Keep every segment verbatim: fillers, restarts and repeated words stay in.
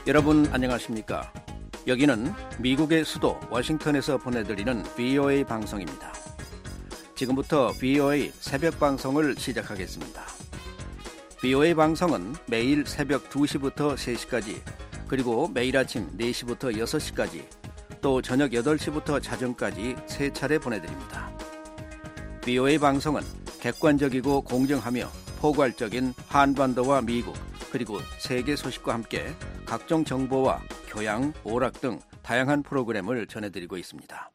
여러분 안녕하십니까? 여기는 미국의 수도 워싱턴에서 보내드리는 브이오에이 방송입니다. 지금부터 브이오에이 새벽 방송을 시작하겠습니다. 브이오에이 방송은 매일 새벽 두 시부터 세 시까지, 그리고 매일 아침 네 시부터 여섯 시까지, 또 저녁 여덟 시부터 자정까지 세 차례 보내드립니다. 브이오에이 방송은 객관적이고 공정하며 포괄적인 한반도와 미국, 그리고 세계 소식과 함께 각종 정보와 교양, 오락 등 다양한 프로그램을 전해드리고 있습니다.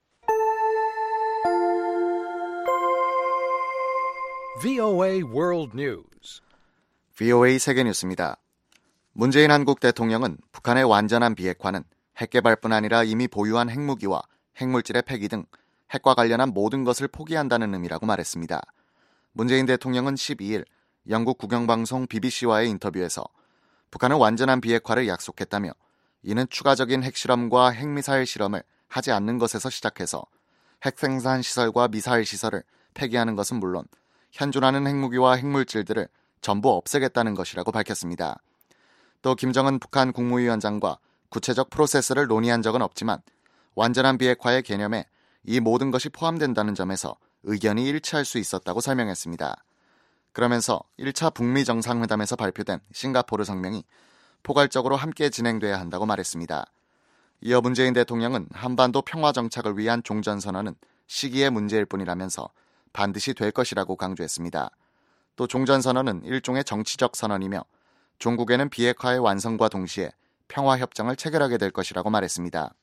브이오에이 World News. 브이오에이 세계뉴스입니다. 문재인 한국 대통령은 북한의 완전한 비핵화는 핵 개발뿐 아니라 이미 보유한 핵무기와 핵물질의 폐기 등 핵과 관련한 모든 것을 포기한다는 의미라고 말했습니다. 문재인 대통령은 십이 일 영국 국영방송 비비씨와의 인터뷰에서 북한은 완전한 비핵화를 약속했다며, 이는 추가적인 핵실험과 핵미사일 실험을 하지 않는 것에서 시작해서 핵 생산 시설과 미사일 시설을 폐기하는 것은 물론 현존하는 핵무기와 핵물질들을 전부 없애겠다는 것이라고 밝혔습니다. 또 김정은 북한 국무위원장과 구체적 프로세스를 논의한 적은 없지만 완전한 비핵화의 개념에 이 모든 것이 포함된다는 점에서 의견이 일치할 수 있었다고 설명했습니다. 그러면서 일 차 북미 정상회담에서 발표된 싱가포르 성명이 포괄적으로 함께 진행돼야 한다고 말했습니다. 이어 문재인 대통령은 한반도 평화 정착을 위한 종전선언은 시기의 문제일 뿐이라면서 반드시 될 것이라고 강조했습니다. 또 종전선언은 일종의 정치적 선언이며 종국에는 비핵화의 완성과 동시에 평화협정을 체결하게 될 것이라고 말했습니다.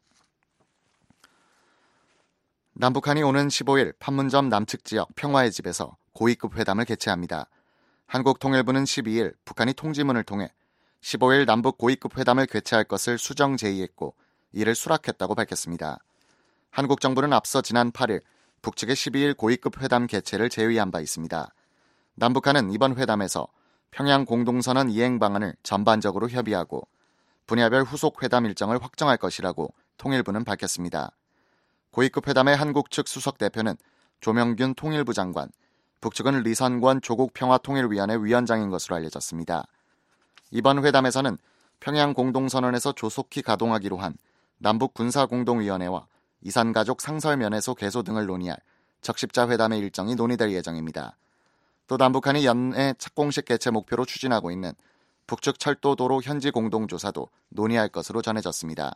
남북한이 오는 십오 일 판문점 남측 지역 평화의 집에서 고위급 회담을 개최합니다. 한국통일부는 십이 일 북한이 통지문을 통해 십오 일 남북 고위급 회담을 개최할 것을 수정 제의했고 이를 수락했다고 밝혔습니다. 한국 정부는 앞서 지난 팔 일 북측의 십이 일 고위급 회담 개최를 제의한 바 있습니다. 남북한은 이번 회담에서 평양 공동선언 이행 방안을 전반적으로 협의하고 분야별 후속 회담 일정을 확정할 것이라고 통일부는 밝혔습니다. 고위급 회담의 한국 측 수석 대표는 조명균 통일부 장관, 북측은 리선권 조국평화통일위원회 위원장인 것으로 알려졌습니다. 이번 회담에서는 평양 공동선언에서 조속히 가동하기로 한 남북군사공동위원회와 이산가족 상설면회소 개소 등을 논의할 적십자 회담의 일정이 논의될 예정입니다. 또 남북한이 연내 착공식 개최 목표로 추진하고 있는 북측 철도도로 현지 공동조사도 논의할 것으로 전해졌습니다.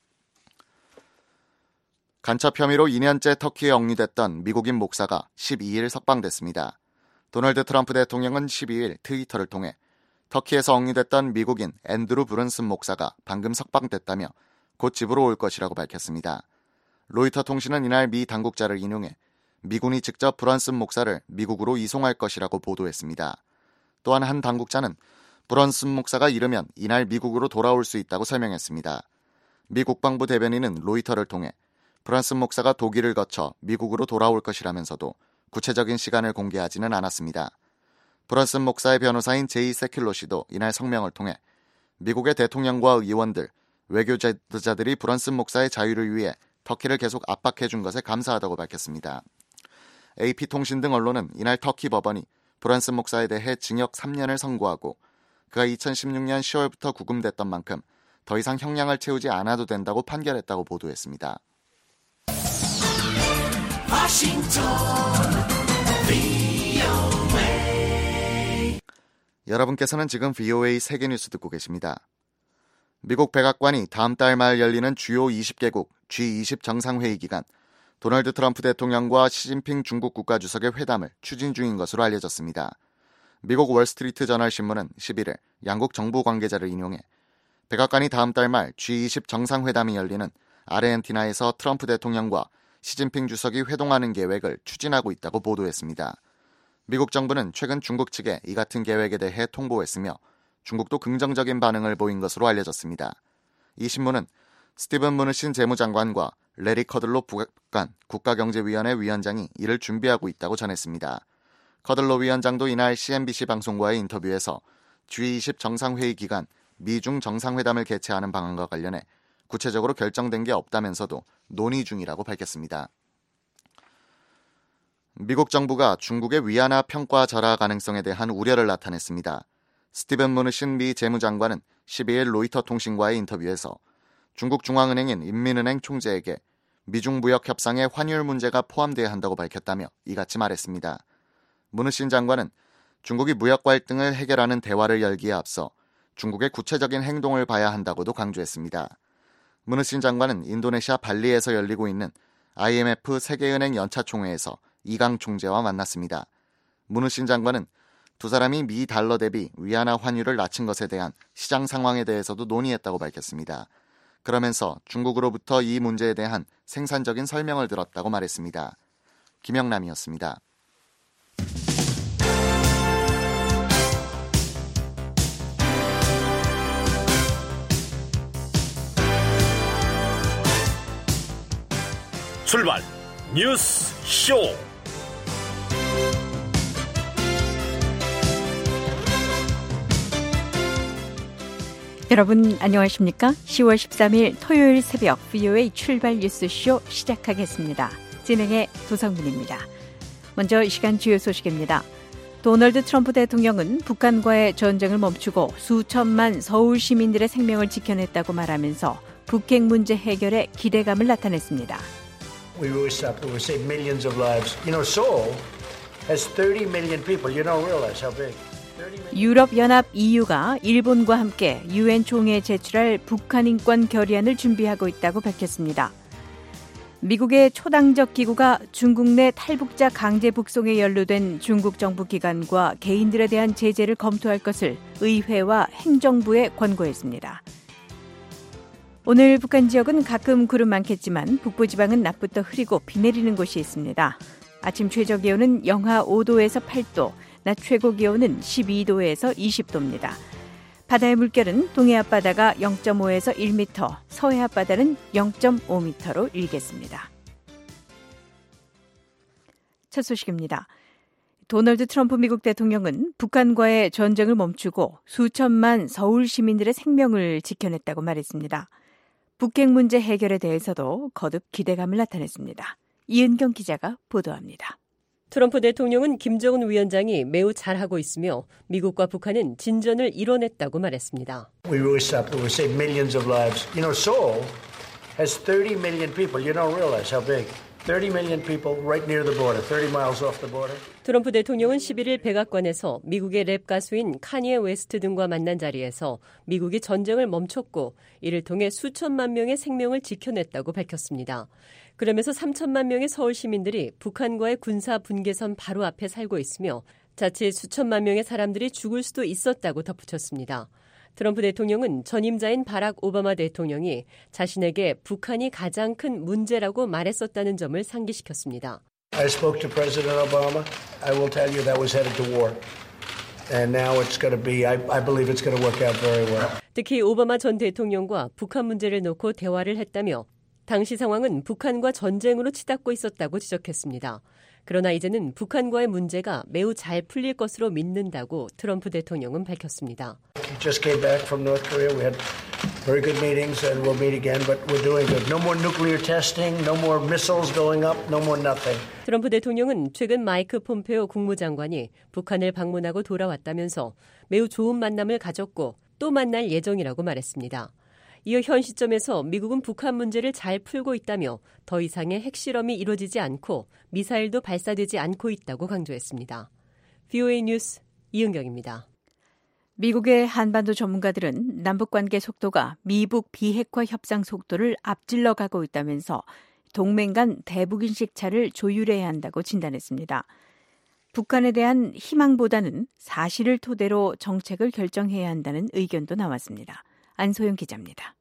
간첩 혐의로 이 년째 터키에 억류됐던 미국인 목사가 십이 일 석방됐습니다. 도널드 트럼프 대통령은 십이 일 트위터를 통해 터키에서 억류됐던 미국인 앤드루 브런슨 목사가 방금 석방됐다며 곧 집으로 올 것이라고 밝혔습니다. 로이터 통신은 이날 미 당국자를 인용해 미군이 직접 브런슨 목사를 미국으로 이송할 것이라고 보도했습니다. 또한 한 당국자는 브런슨 목사가 이르면 이날 미국으로 돌아올 수 있다고 설명했습니다. 미 국방부 대변인은 로이터를 통해 브런슨 목사가 독일을 거쳐 미국으로 돌아올 것이라면서도 구체적인 시간을 공개하지는 않았습니다. 브런슨 목사의 변호사인 제이 세큘로 씨도 이날 성명을 통해 미국의 대통령과 의원들, 외교지도자들이 브런슨 목사의 자유를 위해 터키를 계속 압박해준 것에 감사하다고 밝혔습니다. 에이피통신 등 언론은 이날 터키 법원이 브런슨 목사에 대해 징역 삼 년을 선고하고 그가 이천십육 년 시월부터 구금됐던 만큼 더 이상 형량을 채우지 않아도 된다고 판결했다고 보도했습니다. 워싱턴 브이오에이. 여러분께서는 지금 브이오에이 세계뉴스 듣고 계십니다. 미국 백악관이 다음 달 말 열리는 주요 이십 개국 지 이십 정상회의 기간 도널드 트럼프 대통령과 시진핑 중국 국가주석의 회담을 추진 중인 것으로 알려졌습니다. 미국 월스트리트 저널 신문은 십일 일 양국 정부 관계자를 인용해 백악관이 다음 달 말 지 이십 정상회담이 열리는 아르헨티나에서 트럼프 대통령과 시진핑 주석이 회동하는 계획을 추진하고 있다고 보도했습니다. 미국 정부는 최근 중국 측에 이 같은 계획에 대해 통보했으며 중국도 긍정적인 반응을 보인 것으로 알려졌습니다. 이 신문은 스티븐 무누신 재무장관과 레리 커들로 북한 국가경제위원회 위원장이 이를 준비하고 있다고 전했습니다. 커들로 위원장도 이날 씨엔비씨 방송과의 인터뷰에서 지 이십 정상회의 기간 미중 정상회담을 개최하는 방안과 관련해 구체적으로 결정된 게 없다면서도 논의 중이라고 밝혔습니다. 미국 정부가 중국의 위안화 평가 절하 가능성에 대한 우려를 나타냈습니다. 스티븐 무누신 미 재무장관은 십이일 로이터 통신과의 인터뷰에서 중국 중앙은행인 인민은행 총재에게 미중 무역 협상에 환율 문제가 포함돼야 한다고 밝혔다며 이같이 말했습니다. 문우신 장관은 중국이 무역 갈등을 해결하는 대화를 열기에 앞서 중국의 구체적인 행동을 봐야 한다고도 강조했습니다. 문우신 장관은 인도네시아 발리에서 열리고 있는 아이엠에프 세계은행 연차총회에서 이강 총재와 만났습니다. 문우신 장관은 두 사람이 미 달러 대비 위안화 환율을 낮춘 것에 대한 시장 상황에 대해서도 논의했다고 밝혔습니다. 그러면서 중국으로부터 이 문제에 대한 생산적인 설명을 들었다고 말했습니다. 김영남이었습니다. 출발 뉴스 쇼. 여러분 안녕하십니까? 시월 십삼일 토요일 새벽 브이오에이 출발 뉴스쇼 시작하겠습니다. 진행의 도성민입니다. 먼저 이 시간 주요 소식입니다. 도널드 트럼프 대통령은 북한과의 전쟁을 멈추고 수천만 서울 시민들의 생명을 지켜냈다고 말하면서 북핵 문제 해결에 기대감을 나타냈습니다. We will stop. We will save millions of lives. You know, Seoul has thirty million people. You don't realize how big. 유럽연합 이유가 일본과 함께 유엔 총회에 제출할 북한 인권 결의안을 준비하고 있다고 밝혔습니다. 미국의 초당적 기구가 중국 내 탈북자 강제 북송에 연루된 중국 정부 기관과 개인들에 대한 제재를 검토할 것을 의회와 행정부에 권고했습니다. 오늘 북한 지역은 가끔 구름 많겠지만 북부지방은 낮부터 흐리고 비 내리는 곳이 있습니다. 아침 최저기온은 영하 오도에서 팔도, 낮 최고기온은 십이도에서 이십도입니다. 바다의 물결은 동해 앞바다가 영점오에서 일 미터, 서해 앞바다는 영점오 미터로 일겠습니다. 첫 소식입니다. 도널드 트럼프 미국 대통령은 북한과의 전쟁을 멈추고 수천만 서울 시민들의 생명을 지켜냈다고 말했습니다. 북핵 문제 해결에 대해서도 거듭 기대감을 나타냈습니다. 이은경 기자가 보도합니다. 트럼프 대통령은 김정은 위원장이 매우 잘하고 있으며 미국과 북한은 진전을 이뤄냈다고 말했습니다. We will stop. We will save millions of lives. You know, Seoul has thirty million people. You don't realize how big. thirty million people right near the border, thirty miles off the border. 트럼프 대통령은 십일일 백악관에서 미국의 랩 가수인 카니에 웨스트 등과 만난 자리에서 미국이 전쟁을 멈췄고 이를 통해 수천만 명의 생명을 지켜냈다고 밝혔습니다. 그러면서 삼천만 명의 서울 시민들이 북한과의 군사 분계선 바로 앞에 살고 있으며 자칫 수천만 명의 사람들이 죽을 수도 있었다고 덧붙였습니다. 트럼프 대통령은 전임자인 바락 오바마 대통령이 자신에게 북한이 가장 큰 문제라고 말했었다는 점을 상기시켰습니다. I spoke to President Obama. I will tell you that was headed to war. And now it's going to be, I, I believe it's going to work out very well. 특히 오바마 전 대통령과 북한 문제를 놓고 대화를 했다며 당시 상황은 북한과 전쟁으로 치닫고 있었다고 지적했습니다. 그러나 이제는 북한과의 문제가 매우 잘 풀릴 것으로 믿는다고 트럼프 대통령은 밝혔습니다. We just came back from North Korea. We had very good meetings and we'll meet again, but we're doing good. No more nuclear testing, no more missiles going up, no more nothing. 트럼프 대통령은 최근 마이크 폼페오 국무장관이 북한을 방문하고 돌아왔다면서 매우 좋은 만남을 가졌고 또 만날 예정이라고 말했습니다. 이어 현 시점에서 미국은 북한 문제를 잘 풀고 있다며 더 이상의 핵실험이 이루어지지 않고 미사일도 발사되지 않고 있다고 강조했습니다. 브이오에이 뉴스 이은경입니다. 미국의 한반도 전문가들은 남북관계 속도가 미북 비핵화 협상 속도를 앞질러 가고 있다면서 동맹 간 대북인식 차를 조율해야 한다고 진단했습니다. 북한에 대한 희망보다는 사실을 토대로 정책을 결정해야 한다는 의견도 나왔습니다. 안소영 기자입니다.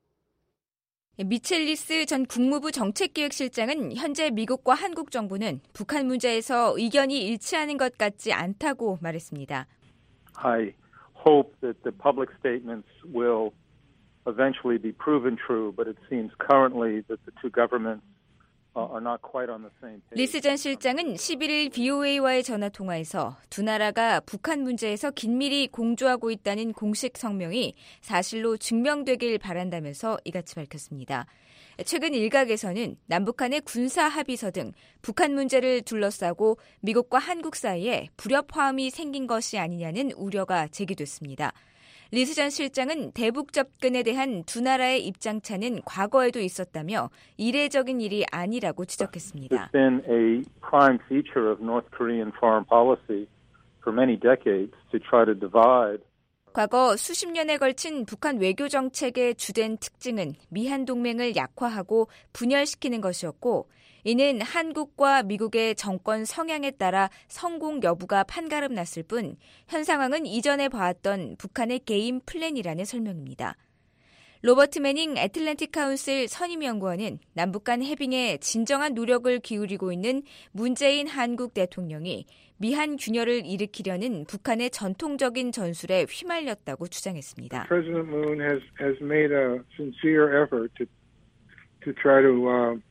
미첼리스 전 국무부 정책기획실장은 현재 미국과 한국 정부는 북한 문제에서 의견이 일치하는 것 같지 않다고 말했습니다. I hope that the public statements will eventually be proven true, but it seems currently that the two governments are not quite on the same page. 리스 전 실장은 십일일 브이오에이와의 전화통화에서 두 나라가 북한 문제에서 긴밀히 공조하고 있다는 공식 성명이 사실로 증명되길 바란다면서 이같이 밝혔습니다. 최근 일각에서는 남북한의 군사 합의서 등 북한 문제를 둘러싸고 미국과 한국 사이에 불협화음이 생긴 것이 아니냐는 우려가 제기됐습니다. 리스 전 실장은 대북 접근에 대한 두 나라의 입장차는 과거에도 있었다며 이례적인 일이 아니라고 지적했습니다. It's been a prime feature of North Korean foreign policy for many decades to try to divide. 과거 수십 년에 걸친 북한 외교 정책의 주된 특징은 미한 동맹을 약화하고 분열시키는 것이었고 이는 한국과 미국의 정권 성향에 따라 성공 여부가 판가름 났을 뿐 현 상황은 이전에 봐왔던 북한의 게임 플랜이라는 설명입니다. 로버트 매닝 애틀랜틱 카운슬 선임연구원은 남북 간 해빙에 진정한 노력을 기울이고 있는 문재인 한국 대통령이 미한 균열을 일으키려는 북한의 전통적인 전술에 휘말렸다고 주장했습니다. President Moon has has made a sincere effort to to try to uh,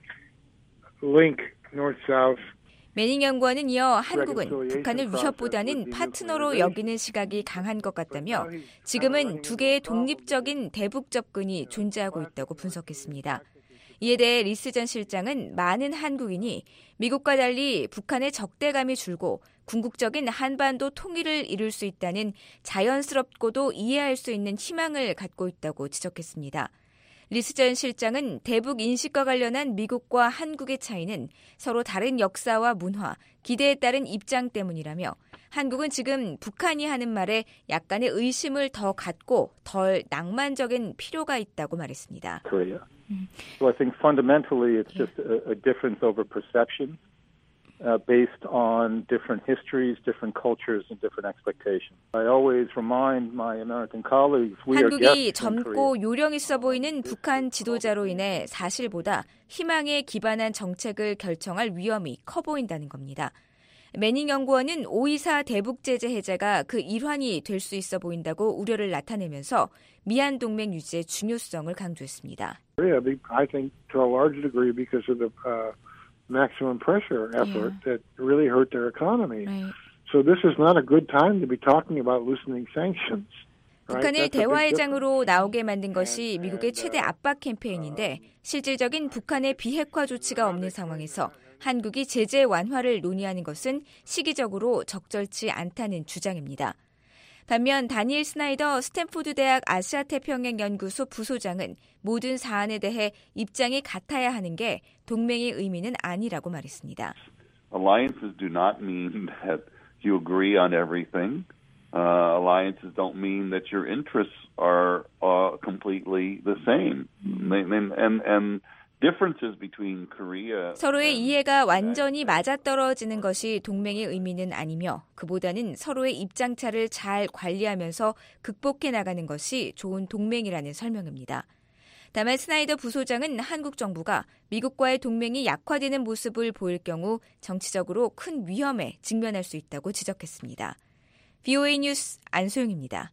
link north-south. 매닝 연구원은 이어 한국은 북한을 위협보다는 파트너로 여기는 시각이 강한 것 같다며 지금은 두 개의 독립적인 대북 접근이 존재하고 있다고 분석했습니다. 이에 대해 리스 전 실장은 많은 한국인이 미국과 달리 북한의 적대감이 줄고 궁극적인 한반도 통일을 이룰 수 있다는 자연스럽고도 이해할 수 있는 희망을 갖고 있다고 지적했습니다. 리스 전 실장은 대북 인식과 관련한 미국과 한국의 차이는 서로 다른 역사와 문화, 기대에 따른 입장 때문이라며 한국은 지금 북한이 하는 말에 약간의 의심을 더 갖고 덜 낭만적인 필요가 있다고 말했습니다. Korea. So I think fundamentally it's just a, a difference over perception. Uh, based on different histories, different cultures, and different expectations. I always remind my American colleagues we are 한국이 guests in Korea. 젊고 요령 있어 보이는 북한 지도자로 인해 사실보다 희망에 기반한 정책을 결정할 위험이 커 보인다는 겁니다. 매닝 연구원은 오이사 대북 제재 해제가 그 일환이 될 수 있어 보인다고 우려를 나타내면서 미한 동맹 유지의 중요성을 강조했습니다. I think to a large degree because of the uh, maximum pressure effort yeah. that really hurt their economy. Right. So this is not a good time to be talking about loosening sanctions. 북한을 대화의 장으로 나오게 만든 것이 미국의 최대 압박 캠페인인데 실질적인 북한의 비핵화 조치가 없는 상황에서 한국이 제재 완화를 논의하는 것은 시기적으로 적절치 않다는 주장입니다. 반면 다니엘 스나이더 스탠포드 대학 아시아태평양 연구소 부소장은 모든 사안에 대해 입장이 같아야 하는 게 동맹의 의미는 아니라고 말했습니다. Alliances do not mean that you agree on everything. Uh, alliances don't mean that your interests are uh, completely the same. And, and, and differences between Korea. 서로의 이해가 완전히 맞아떨어지는 것이 동맹의 의미는 아니며 그보다는 서로의 입장차를 잘 관리하면서 극복해 나가는 것이 좋은 동맹이라는 설명입니다. 다만 스나이더 부소장은 한국 정부가 미국과의 동맹이 약화되는 모습을 보일 경우 정치적으로 큰 위험에 직면할 수 있다고 지적했습니다. 브이오에이 뉴스 안소영입니다.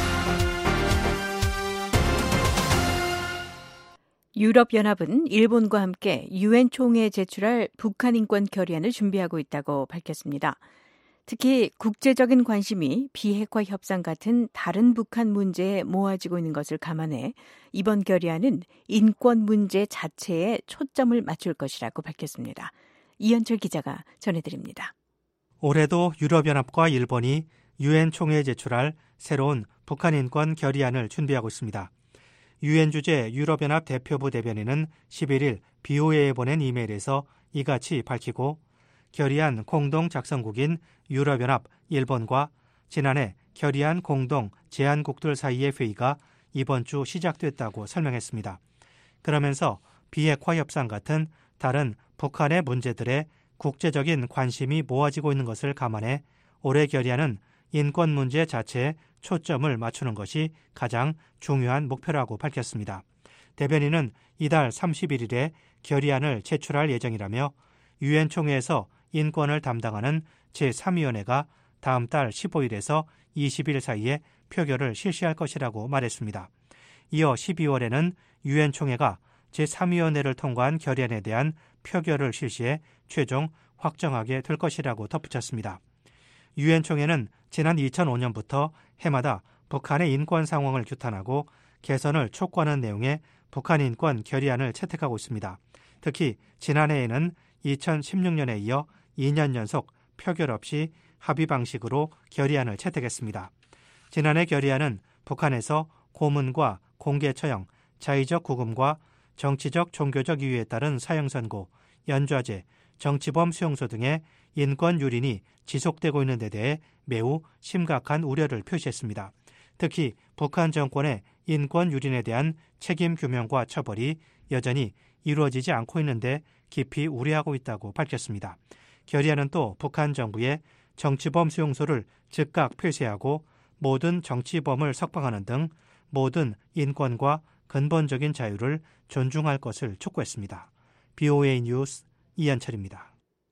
유럽연합은 일본과 함께 유엔 총회에 제출할 북한 인권 결의안을 준비하고 있다고 밝혔습니다. 특히 국제적인 관심이 비핵화 협상 같은 다른 북한 문제에 모아지고 있는 것을 감안해 이번 결의안은 인권 문제 자체에 초점을 맞출 것이라고 밝혔습니다. 이현철 기자가 전해드립니다. 올해도 유럽연합과 일본이 유엔 총회에 제출할 새로운 북한 인권 결의안을 준비하고 있습니다. 유엔 주재 유럽연합 대표부 대변인은 십일 일 브이오에이에 보낸 이메일에서 이같이 밝히고 결의안 공동 작성국인 유럽연합, 일본과 지난해 결의안 공동 제안국들 사이의 회의가 이번 주 시작됐다고 설명했습니다. 그러면서 비핵화 협상 같은 다른 북한의 문제들에 국제적인 관심이 모아지고 있는 것을 감안해 올해 결의안은 인권 문제 자체에 초점을 맞추는 것이 가장 중요한 목표라고 밝혔습니다. 대변인은 이달 삼십일 일에 결의안을 제출할 예정이라며 유엔 총회에서 인권을 담당하는 제삼 위원회가 다음 달 십오 일에서 이십 일 사이에 표결을 실시할 것이라고 말했습니다. 이어 십이월에는 유엔 총회가 제삼 위원회를 통과한 결의안에 대한 표결을 실시해 최종 확정하게 될 것이라고 덧붙였습니다. 유엔 총회는 지난 이천오 년부터 해마다 북한의 인권 상황을 규탄하고 개선을 촉구하는 내용의 북한 인권 결의안을 채택하고 있습니다. 특히 지난해에는 이천십육 년에 이어 이 년 연속 표결 없이 합의 방식으로 결의안을 채택했습니다. 지난해 결의안은 북한에서 고문과 공개 처형, 자의적 구금과 정치적 종교적 이유에 따른 사형선고, 연좌제, 정치범 수용소 등의 인권 유린이 지속되고 있는 데 대해 매우 심각한 우려를 표시했습니다. 특히 북한 정권의 인권 유린에 대한 책임 규명과 처벌이 여전히 이루어지지 않고 있는데 깊이 우려하고 있다고 밝혔습니다. 결의안은 또 북한 정부의 정치범 수용소를 즉각 폐쇄하고 모든 정치범을 석방하는 등 모든 인권과 근본적인 자유를 존중할 것을 촉구했습니다. 비오에이 뉴스 이한철입니다.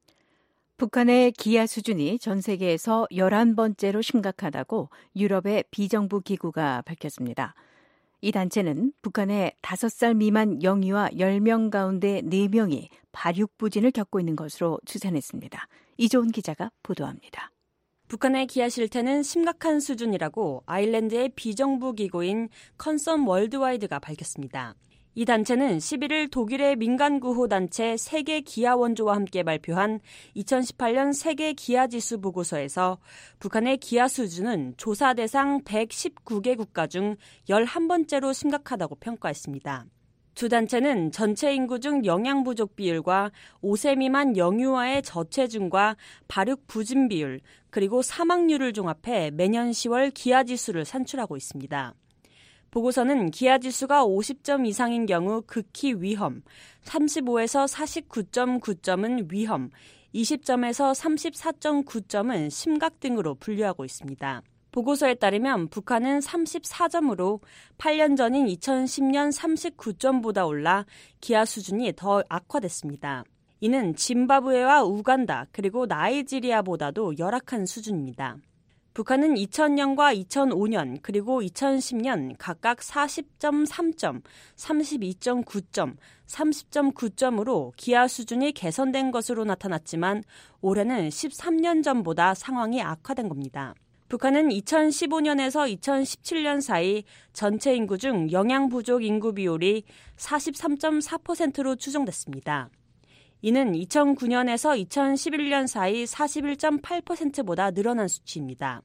북한의 기아 수준이 전 세계에서 열한 번째로 심각하다고 유럽의 비정부 기구가 밝혔습니다. 이 단체는 북한의 다섯 살 미만 영유아 열 명 가운데 네 명이 발육부진을 겪고 있는 것으로 추산했습니다. 이조은 기자가 보도합니다. 북한의 기아 실태는 심각한 수준이라고 아일랜드의 비정부 기구인 컨섬 월드와이드가 밝혔습니다. 이 단체는 십일 일 독일의 민간 구호 단체 세계 기아 원조와 함께 발표한 이천십팔 년 세계 기아 지수 보고서에서 북한의 기아 수준은 조사 대상 백십구 개 국가 중 열한 번째로 심각하다고 평가했습니다. 두 단체는 전체 인구 중 영양 부족 비율과 오 세 미만 영유아의 저체중과 발육 부진 비율, 그리고 사망률을 종합해 매년 시월 기아 지수를 산출하고 있습니다. 보고서는 기아 지수가 오십 점 이상인 경우 극히 위험, 삼십오에서 사십구 점 구 점은 위험, 이십 점에서 삼십사 점 구 점은 심각 등으로 분류하고 있습니다. 보고서에 따르면 북한은 삼십사 점으로 팔 년 전인 이천십 년 삼십구 점보다 올라 기아 수준이 더 악화됐습니다. 이는 짐바브웨와 우간다 그리고 나이지리아보다도 열악한 수준입니다. 북한은 이천 년과 이천오 년 그리고 이천십 년 각각 사십 점 삼 점, 삼십이 점 구 점, 삼십 점 구 점으로 기아 수준이 개선된 것으로 나타났지만 올해는 십삼 년 전보다 상황이 악화된 겁니다. 북한은 이천십오 년에서 이천십칠 년 사이 전체 인구 중 영양 부족 인구 비율이 사십삼 점 사 퍼센트로 추정됐습니다. 이는 이천구 년에서 이천십일 년 사이 사십일 점 팔 퍼센트보다 늘어난 수치입니다.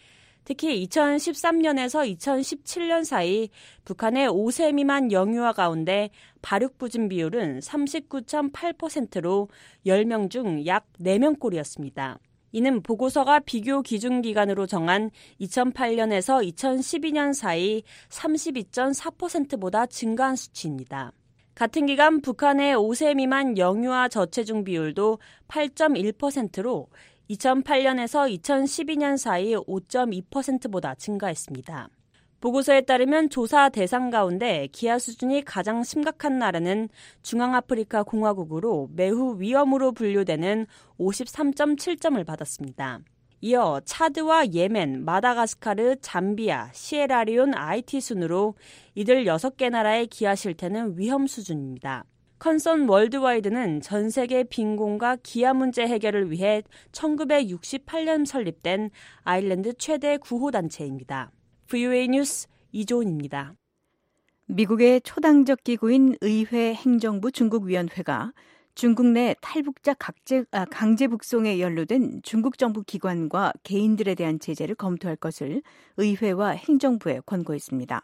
특히 이천십삼 년에서 이천십칠 년 사이 북한의 오 세 미만 영유아 가운데 발육부진 비율은 삼십구 점 팔 퍼센트로 열 명 중 약 네 명꼴이었습니다. 이는 보고서가 비교 기준 기간으로 정한 이천팔 년에서 이천십이 년 사이 삼십이 점 사 퍼센트보다 증가한 수치입니다. 같은 기간 북한의 오 세 미만 영유아 저체중 비율도 팔 점 일 퍼센트로 이천팔 년에서 이천십이 년 사이 오 점 이 퍼센트보다 증가했습니다. 보고서에 따르면 조사 대상 가운데 기아 수준이 가장 심각한 나라는 중앙아프리카 공화국으로 매우 위험으로 분류되는 오십삼 점 칠 점을 받았습니다. 이어 차드와 예멘, 마다가스카르, 잠비아, 시에라리온, 아이티 순으로 이들 여섯 개 나라의 기아 실태는 위험 수준입니다. 컨선 월드와이드는 전 세계 빈곤과 기아 문제 해결을 위해 천구백육십팔 년 설립된 아일랜드 최대 구호단체입니다. 브이오에이 뉴스 이조은입니다. 미국의 초당적 기구인 의회 행정부 중국위원회가 중국 내 탈북자 강제, 아, 강제 북송에 연루된 중국 정부 기관과 개인들에 대한 제재를 검토할 것을 의회와 행정부에 권고했습니다.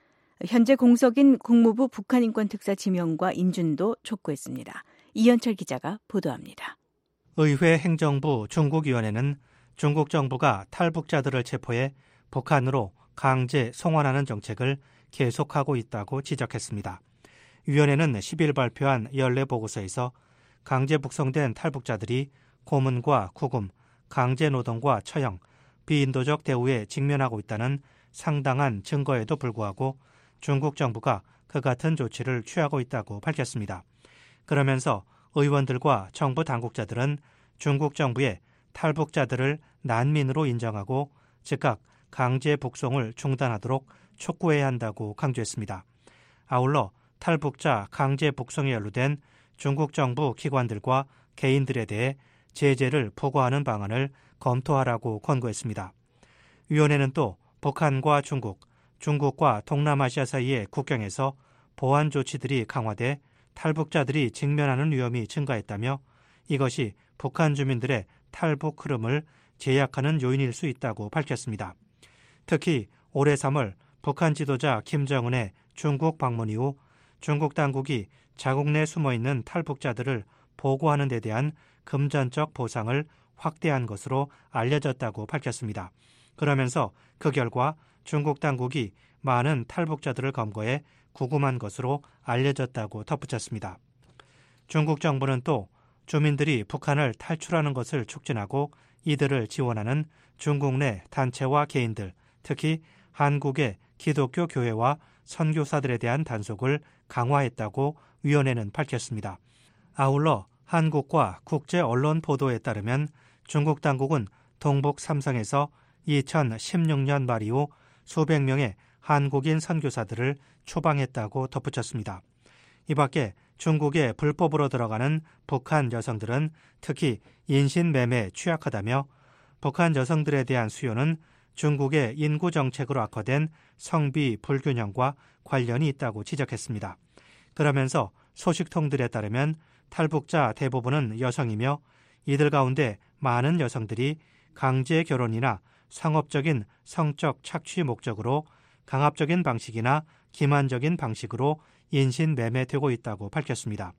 현재 공석인 국무부 북한인권특사 지명과 인준도 촉구했습니다. 이현철 기자가 보도합니다. 의회 행정부 중국위원회는 중국 정부가 탈북자들을 체포해 북한으로 강제 송환하는 정책을 계속하고 있다고 지적했습니다. 위원회는 십 일 발표한 연례 보고서에서 강제 북송된 탈북자들이 고문과 구금, 강제 노동과 처형, 비인도적 대우에 직면하고 있다는 상당한 증거에도 불구하고 중국 정부가 그 같은 조치를 취하고 있다고 밝혔습니다. 그러면서 의원들과 정부 당국자들은 중국 정부의 탈북자들을 난민으로 인정하고 즉각 강제 북송을 중단하도록 촉구해야 한다고 강조했습니다. 아울러 탈북자 강제 북송에 연루된 중국 정부 기관들과 개인들에 대해 제재를 부과하는 방안을 검토하라고 권고했습니다. 위원회는 또 북한과 중국, 중국과 동남아시아 사이의 국경에서 보안 조치들이 강화돼 탈북자들이 직면하는 위험이 증가했다며 이것이 북한 주민들의 탈북 흐름을 제약하는 요인일 수 있다고 밝혔습니다. 특히 올해 삼월 북한 지도자 김정은의 중국 방문 이후 중국 당국이 자국 내 숨어있는 탈북자들을 보고하는 데 대한 금전적 보상을 확대한 것으로 알려졌다고 밝혔습니다. 그러면서 그 결과 중국 당국이 많은 탈북자들을 검거해 구금한 것으로 알려졌다고 덧붙였습니다. 중국 정부는 또 주민들이 북한을 탈출하는 것을 촉진하고 이들을 지원하는 중국 내 단체와 개인들, 특히 한국의 기독교 교회와 선교사들에 대한 단속을 강화했다고 위원회는 밝혔습니다. 아울러 한국과 국제 언론 보도에 따르면 중국 당국은 동북 삼성에서 이천십육 년 말 이후 수백 명의 한국인 선교사들을 추방했다고 덧붙였습니다. 이 밖에 중국에 불법으로 들어가는 북한 여성들은 특히 인신매매에 취약하다며 북한 여성들에 대한 수요는 중국의 인구 정책으로 악화된 성비 불균형과 관련이 있다고 지적했습니다. 그러면서 소식통들에 따르면 탈북자 대부분은 여성이며 이들 가운데 많은 여성들이 강제 결혼이나 상업적인 성적 착취 목적으로 강압적인 방식이나 기만적인 방식으로 인신매매되고 있다고 밝혔습니다.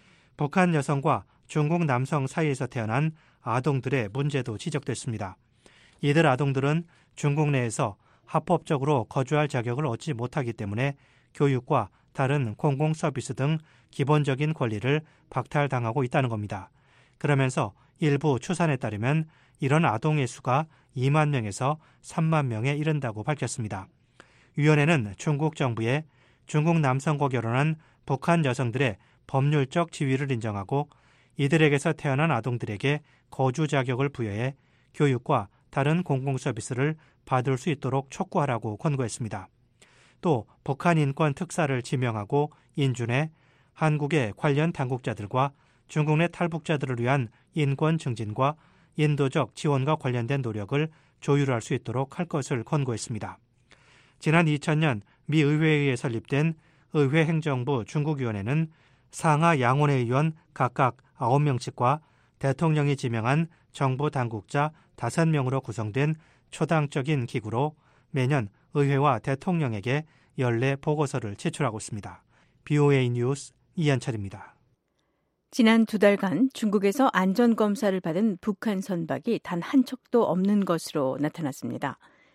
북한 여성과 중국 남성 사이에서 태어난 아동들의 문제도 지적됐습니다. 이들 아동들은 중국 내에서 합법적으로 거주할 자격을 얻지 못하기 때문에 교육과 다른 공공서비스 등 기본적인 권리를 박탈당하고 있다는 겁니다. 그러면서 일부 추산에 따르면 이런 아동의 수가 이만 명에서 삼만 명에 이른다고 밝혔습니다. 위원회는 중국 정부에 중국 남성과 결혼한 북한 여성들의 법률적 지위를 인정하고 이들에게서 태어난 아동들에게 거주 자격을 부여해 교육과 다른 공공서비스를 받을 수 있도록 촉구하라고 권고했습니다. 또 북한 인권 특사를 지명하고 인준해 한국의 관련 당국자들과 중국 내 탈북자들을 위한 인권 증진과 인도적 지원과 관련된 노력을 조율할 수 있도록 할 것을 권고했습니다. 지난 이천 년 미 의회에 의해 설립된 의회행정부 중국위원회는 상하 양원회 의원 각각 아홉 명씩과 대통령이 지명한 정부 당국자 다섯 명으로 구성된 초당적인 기구로 매년 의회와 대통령에게 연례 보고서를 제출하고 있습니다. 비오에이 뉴스 이한철입니다. 지난 두 달간 중국에서 안전검사를 받은 북한 선박이 단 한 척도 없는 것으로 나타났습니다.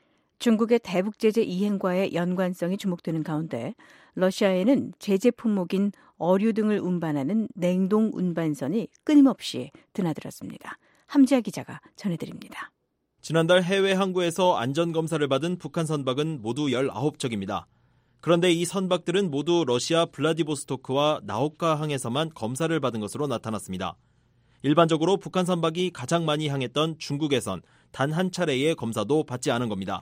중국의 대북제재 이행과의 연관성이 주목되는 가운데 러시아에는 제재 품목인 어류 등을 운반하는 냉동 운반선이 끊임없이 드나들었습니다. 함지아 기자가 전해드립니다. 지난달 해외 항구에서 안전검사를 받은 북한 선박은 모두 열아홉 척입니다. 그런데 이 선박들은 모두 러시아 블라디보스토크와 나호카 항에서만 검사를 받은 것으로 나타났습니다. 일반적으로 북한 선박이 가장 많이 향했던 중국에선 단 한 차례의 검사도 받지 않은 겁니다.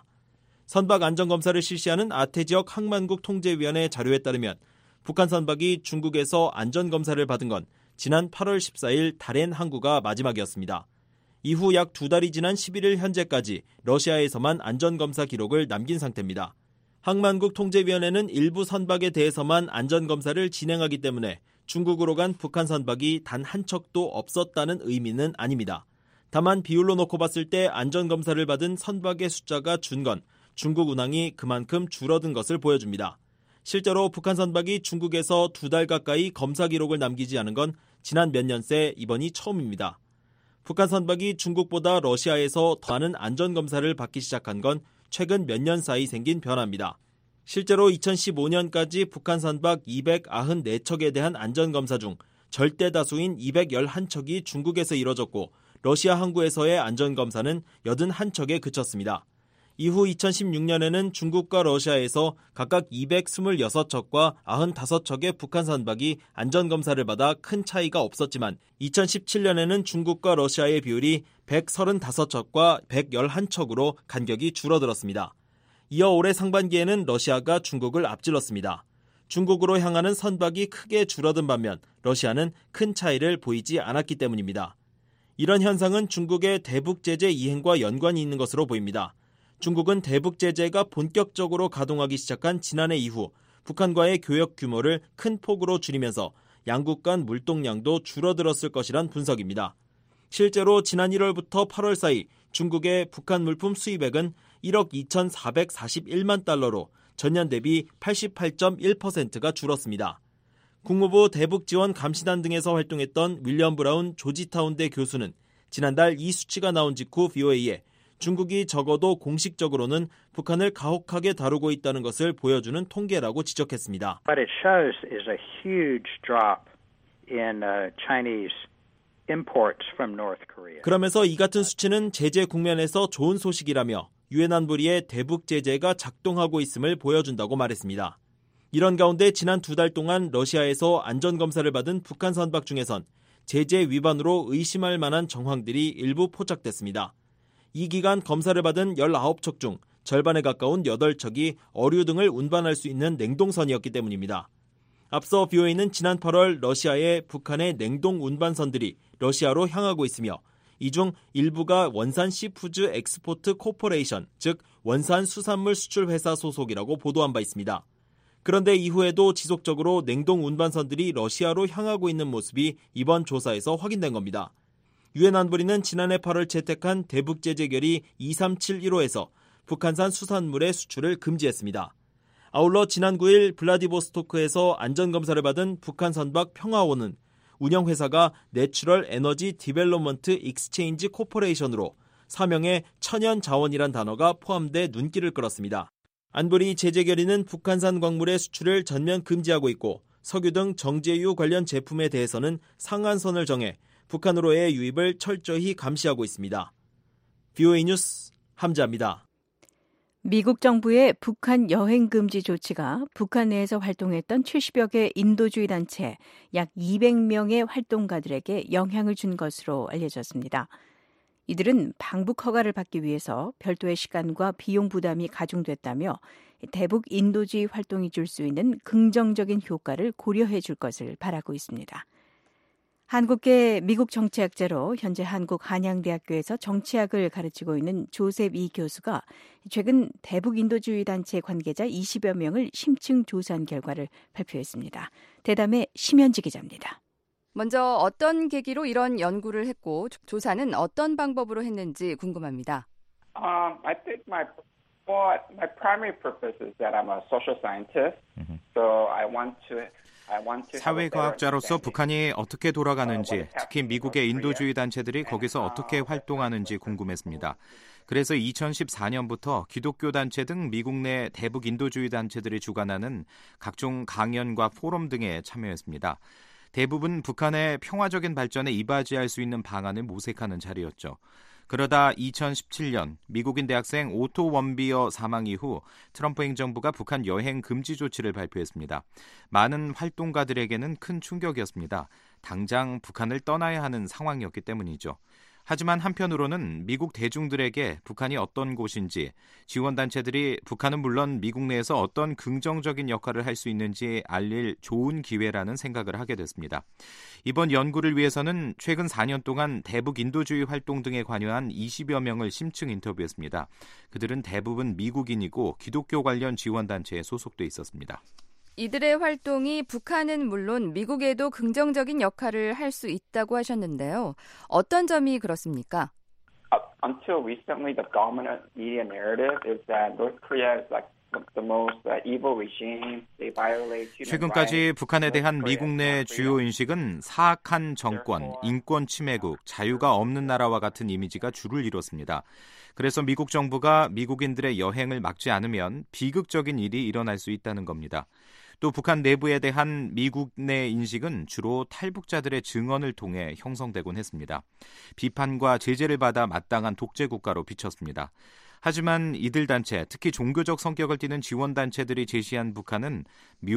선박 안전검사를 실시하는 아태지역 항만국 통제위원회 자료에 따르면 북한 선박이 중국에서 안전검사를 받은 건 지난 팔월 십사일 다롄 항구가 마지막이었습니다. 이후 약 두 달이 지난 십일일 현재까지 러시아에서만 안전검사 기록을 남긴 상태입니다. 항만국 통제위원회는 일부 선박에 대해서만 안전검사를 진행하기 때문에 중국으로 간 북한 선박이 단 한 척도 없었다는 의미는 아닙니다. 다만 비율로 놓고 봤을 때 안전검사를 받은 선박의 숫자가 준 건 중국 운항이 그만큼 줄어든 것을 보여줍니다. 실제로 북한 선박이 중국에서 두 달 가까이 검사 기록을 남기지 않은 건 지난 몇 년 새 이번이 처음입니다. 북한 선박이 중국보다 러시아에서 더 많은 안전검사를 받기 시작한 건 최근 몇 년 사이 생긴 변화입니다. 실제로 이천십오 년까지 북한 선박 이백구십사 척에 대한 안전검사 중 절대 다수인 이백십일 척이 중국에서 이뤄졌고 러시아 항구에서의 안전검사는 팔십일 척에 그쳤습니다. 이후 이천십육 년에는 중국과 러시아에서 각각 이백이십육 척과 구십오 척의 북한 선박이 안전검사를 받아 큰 차이가 없었지만 이천십칠 년에는 중국과 러시아의 비율이 백삼십오 척과 백십일 척으로 간격이 줄어들었습니다. 이어 올해 상반기에는 러시아가 중국을 앞질렀습니다. 중국으로 향하는 선박이 크게 줄어든 반면 러시아는 큰 차이를 보이지 않았기 때문입니다. 이런 현상은 중국의 대북제재 이행과 연관이 있는 것으로 보입니다. 중국은 대북제재가 본격적으로 가동하기 시작한 지난해 이후 북한과의 교역 규모를 큰 폭으로 줄이면서 양국 간 물동량도 줄어들었을 것이란 분석입니다. 실제로 지난 일월부터 팔월 사이 중국의 북한 물품 수입액은 일억 이천사백사십일만 달러로 전년 대비 팔십팔 점 일 퍼센트가 줄었습니다. 국무부 대북지원 감시단 등에서 활동했던 윌리엄 브라운 조지타운대 교수는 지난달 이 수치가 나온 직후 브이오에이에 중국이 적어도 공식적으로는 북한을 가혹하게 다루고 있다는 것을 보여주는 통계라고 지적했습니다. What it shows is a huge drop in uh, Chinese imports from North Korea. 그러면서 이 같은 수치는 제재 국면에서 좋은 소식이라며 유엔 안보리의 대북 제재가 작동하고 있음을 보여준다고 말했습니다. 이런 가운데 지난 두 달 동안 러시아에서 안전검사를 받은 북한 선박 중에선 제재 위반으로 의심할 만한 정황들이 일부 포착됐습니다. 이 기간 검사를 받은 열아홉 척 중 절반에 가까운 여덟 척이 어류 등을 운반할 수 있는 냉동선이었기 때문입니다. 앞서 브이오에이는 지난 팔월 러시아의 북한의 냉동 운반선들이 러시아로 향하고 있으며 이 중 일부가 원산 시푸드 엑스포트 코퍼레이션, 즉 원산 수산물 수출 회사 소속이라고 보도한 바 있습니다. 그런데 이후에도 지속적으로 냉동 운반선들이 러시아로 향하고 있는 모습이 이번 조사에서 확인된 겁니다. 유엔 안보리는 지난해 팔월 채택한 대북 제재 결의 이삼칠일호에서 북한산 수산물의 수출을 금지했습니다. 아울러 지난 구일 블라디보스토크에서 안전검사를 받은 북한 선박 평화호는 운영회사가 내추럴 에너지 디벨롭먼트 익스체인지 코퍼레이션으로 사명에 천연 자원이란 단어가 포함돼 눈길을 끌었습니다. 안보리 제재 결의는 북한산 광물의 수출을 전면 금지하고 있고 석유 등 정제유 관련 제품에 대해서는 상한선을 정해 북한으로의 유입을 철저히 감시하고 있습니다. 브이오에이 뉴스 함자입니다. 미국 정부의 북한 여행 금지 조치가 북한 내에서 활동했던 칠십여 개 인도주의 단체 약 이백 명의 활동가들에게 영향을 준 것으로 알려졌습니다. 이들은 방북 허가를 받기 위해서 별도의 시간과 비용 부담이 가중됐다며 대북 인도주의 활동이 줄 수 있는 긍정적인 효과를 고려해 줄 것을 바라고 있습니다. 한국계 미국 정치학자로 현재 한국 한양대학교에서 정치학을 가르치고 있는 조셉 이 교수가 최근 대북 인도주의 단체 관계자 이십여 명을 심층 조사한 결과를 발표했습니다. 대담의 심현지 기자입니다. 먼저 어떤 계기로 이런 연구를 했고 조사는 어떤 방법으로 했는지 궁금합니다. Um, I think my well, my primary purpose is that I'm a social scientist, mm-hmm. so I want to. 사회과학자로서 북한이 어떻게 돌아가는지, 특히 미국의 인도주의 단체들이 거기서 어떻게 활동하는지 궁금했습니다. 그래서 이천십사 년부터 기독교 단체 등 미국 내 대북 인도주의 단체들이 주관하는 각종 강연과 포럼 등에 참여했습니다. 대부분 북한의 평화적인 발전에 이바지할 수 있는 방안을 모색하는 자리였죠. 그러다 이천십칠 년 미국인 대학생 오토 원비어 사망 이후 트럼프 행정부가 북한 여행 금지 조치를 발표했습니다. 많은 활동가들에게는 큰 충격이었습니다. 당장 북한을 떠나야 하는 상황이었기 때문이죠. 하지만 한편으로는 미국 대중들에게 북한이 어떤 곳인지, 지원단체들이 북한은 물론 미국 내에서 어떤 긍정적인 역할을 할 수 있는지 알릴 좋은 기회라는 생각을 하게 됐습니다. 이번 연구를 위해서는 최근 사 년 동안 대북 인도주의 활동 등에 관여한 이십여 명을 심층 인터뷰했습니다. 그들은 대부분 미국인이고 기독교 관련 지원단체에 소속돼 있었습니다. 이들의 활동이 북한은 물론 미국에도 긍정적인 역할을 할 수 있다고 하셨는데요. 어떤 점이 그렇습니까? Until recently, the dominant media narrative is that North Korea is like the most evil regime. They violate human rights. 최근까지 북한에 대한 미국 내 주요 인식은 사악한 정권, 인권 침해국, 자유가 없는 나라와 같은 이미지가 주를 이뤘습니다. 그래서 미국 정부가 미국인들의 여행을 막지 않으면 비극적인 일이 일어날 수 있다는 겁니다. 또 북한 내부에 대한 미국 내 인식은 주로 탈북자들의 증언을 통해 형성되곤 했습니다. 비판과 제재를 받아 마땅한 독재 국가로 비쳤습니다. 하지만 이들 단체, 특히 종교적 성격을 띠는 지원단체들이 제시한 북한은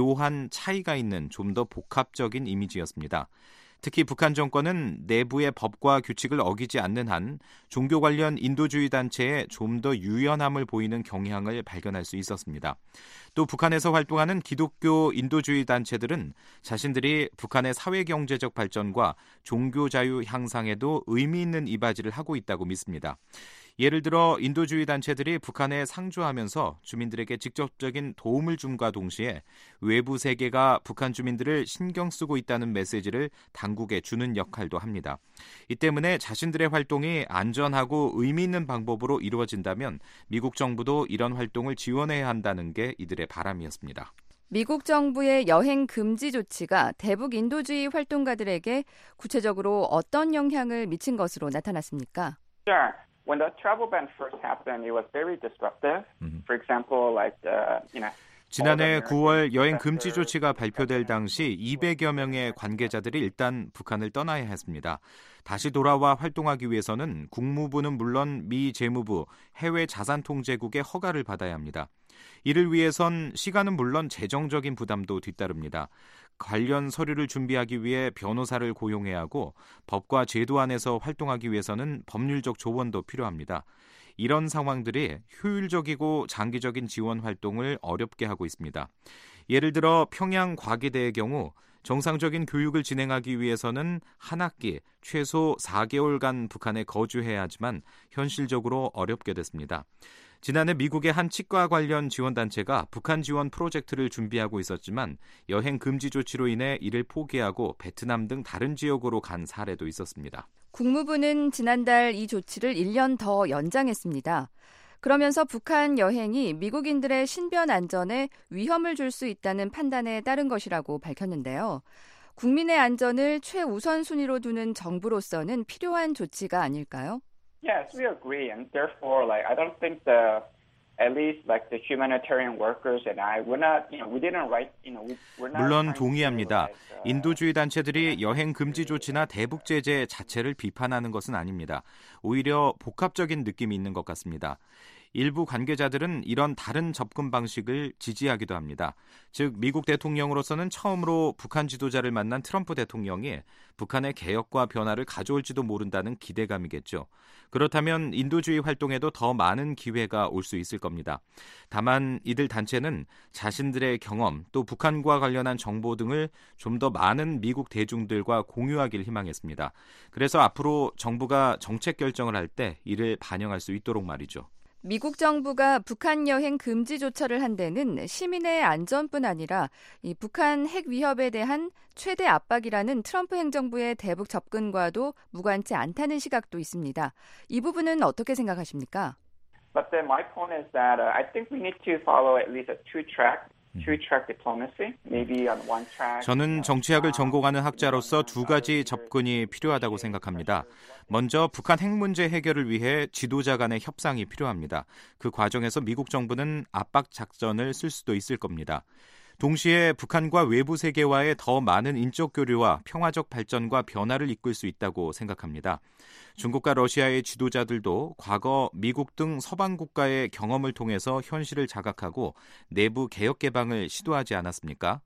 묘한 차이가 있는 좀 더 복합적인 이미지였습니다. 특히 북한 정권은 내부의 법과 규칙을 어기지 않는 한 종교 관련 인도주의 단체에 좀 더 유연함을 보이는 경향을 발견할 수 있었습니다. 또 북한에서 활동하는 기독교 인도주의 단체들은 자신들이 북한의 사회경제적 발전과 종교 자유 향상에도 의미 있는 이바지를 하고 있다고 믿습니다. 예를 들어 인도주의 단체들이 북한에 상주하면서 주민들에게 직접적인 도움을 줌과 동시에 외부 세계가 북한 주민들을 신경 쓰고 있다는 메시지를 당국에 주는 역할도 합니다. 이 때문에 자신들의 활동이 안전하고 의미 있는 방법으로 이루어진다면 미국 정부도 이런 활동을 지원해야 한다는 게 이들의 바람이었습니다. 미국 정부의 여행 금지 조치가 대북 인도주의 활동가들에게 구체적으로 어떤 영향을 미친 것으로 나타났습니까? Sure. When the travel ban first happened, it was very disruptive. For example, like the, you know, 지난해 구월 여행 금지 조치가 발표될 당시 이백여 명의 관계자들이 일단 북한을 떠나야 했습니다. 다시 돌아와 활동하기 위해서는 국무부는 물론 미 재무부, 해외 자산통제국의 허가를 받아야 합니다. 이를 위해선 시간은 물론 재정적인 부담도 뒤따릅니다. 관련 서류를 준비하기 위해 변호사를 고용해야 하고 법과 제도 안에서 활동하기 위해서는 법률적 조언도 필요합니다. 이런 상황들이 효율적이고 장기적인 지원 활동을 어렵게 하고 있습니다. 예를 들어 평양 과기대의 경우 정상적인 교육을 진행하기 위해서는 한 학기 최소 사 개월간 북한에 거주해야 하지만 현실적으로 어렵게 됐습니다. 지난해 미국의 한 치과 관련 지원단체가 북한 지원 프로젝트를 준비하고 있었지만 여행 금지 조치로 인해 이를 포기하고 베트남 등 다른 지역으로 간 사례도 있었습니다. 국무부는 지난달 이 조치를 일 년 더 연장했습니다. 그러면서 북한 여행이 미국인들의 신변 안전에 위험을 줄 수 있다는 판단에 따른 것이라고 밝혔는데요. 국민의 안전을 최우선 순위로 두는 정부로서는 필요한 조치가 아닐까요? Yes, we agree, and therefore, like, I don't think the, at least like the humanitarian workers and I, we're not, you know, we didn't write, you know, we, we're not. 물론 동의합니다. 인도주의 단체들이 여행 금지 조치나 대북 제재 자체를 비판하는 것은 아닙니다. 오히려 복합적인 느낌이 있는 것 같습니다. 일부 관계자들은 이런 다른 접근 방식을 지지하기도 합니다. 즉 미국 대통령으로서는 처음으로 북한 지도자를 만난 트럼프 대통령이 북한의 개혁과 변화를 가져올지도 모른다는 기대감이겠죠. 그렇다면 인도주의 활동에도 더 많은 기회가 올 수 있을 겁니다. 다만 이들 단체는 자신들의 경험 또 북한과 관련한 정보 등을 좀 더 많은 미국 대중들과 공유하길 희망했습니다. 그래서 앞으로 정부가 정책 결정을 할 때 이를 반영할 수 있도록 말이죠. 미국 정부가 북한 여행 금지 조처를 한 데는 시민의 안전뿐 아니라 이 북한 핵 위협에 대한 최대 압박이라는 트럼프 행정부의 대북 접근과도 무관치 않다는 시각도 있습니다. 이 부분은 어떻게 생각하십니까? But then my point is that uh, I think we need to follow at least a two-track. 저는 정치학을 전공하는 학자로서 두 가지 접근이 필요하다고 생각합니다. 먼저 북한 핵 문제 해결을 위해 지도자 간의 협상이 필요합니다. 그 과정에서 미국 정부는 압박 작전을 쓸 수도 있을 겁니다. 동시에 북한과 외부 세계와의 더 많은 인적 교류와 평화적 발전과 변화를 이끌 수 있다고 생각합니다. 중국과 러시아의 지도자들도 과거 미국 등 서방 국가의 경험을 통해서 현실을 자각하고 내부 개혁 개방을 시도하지 않았습니까?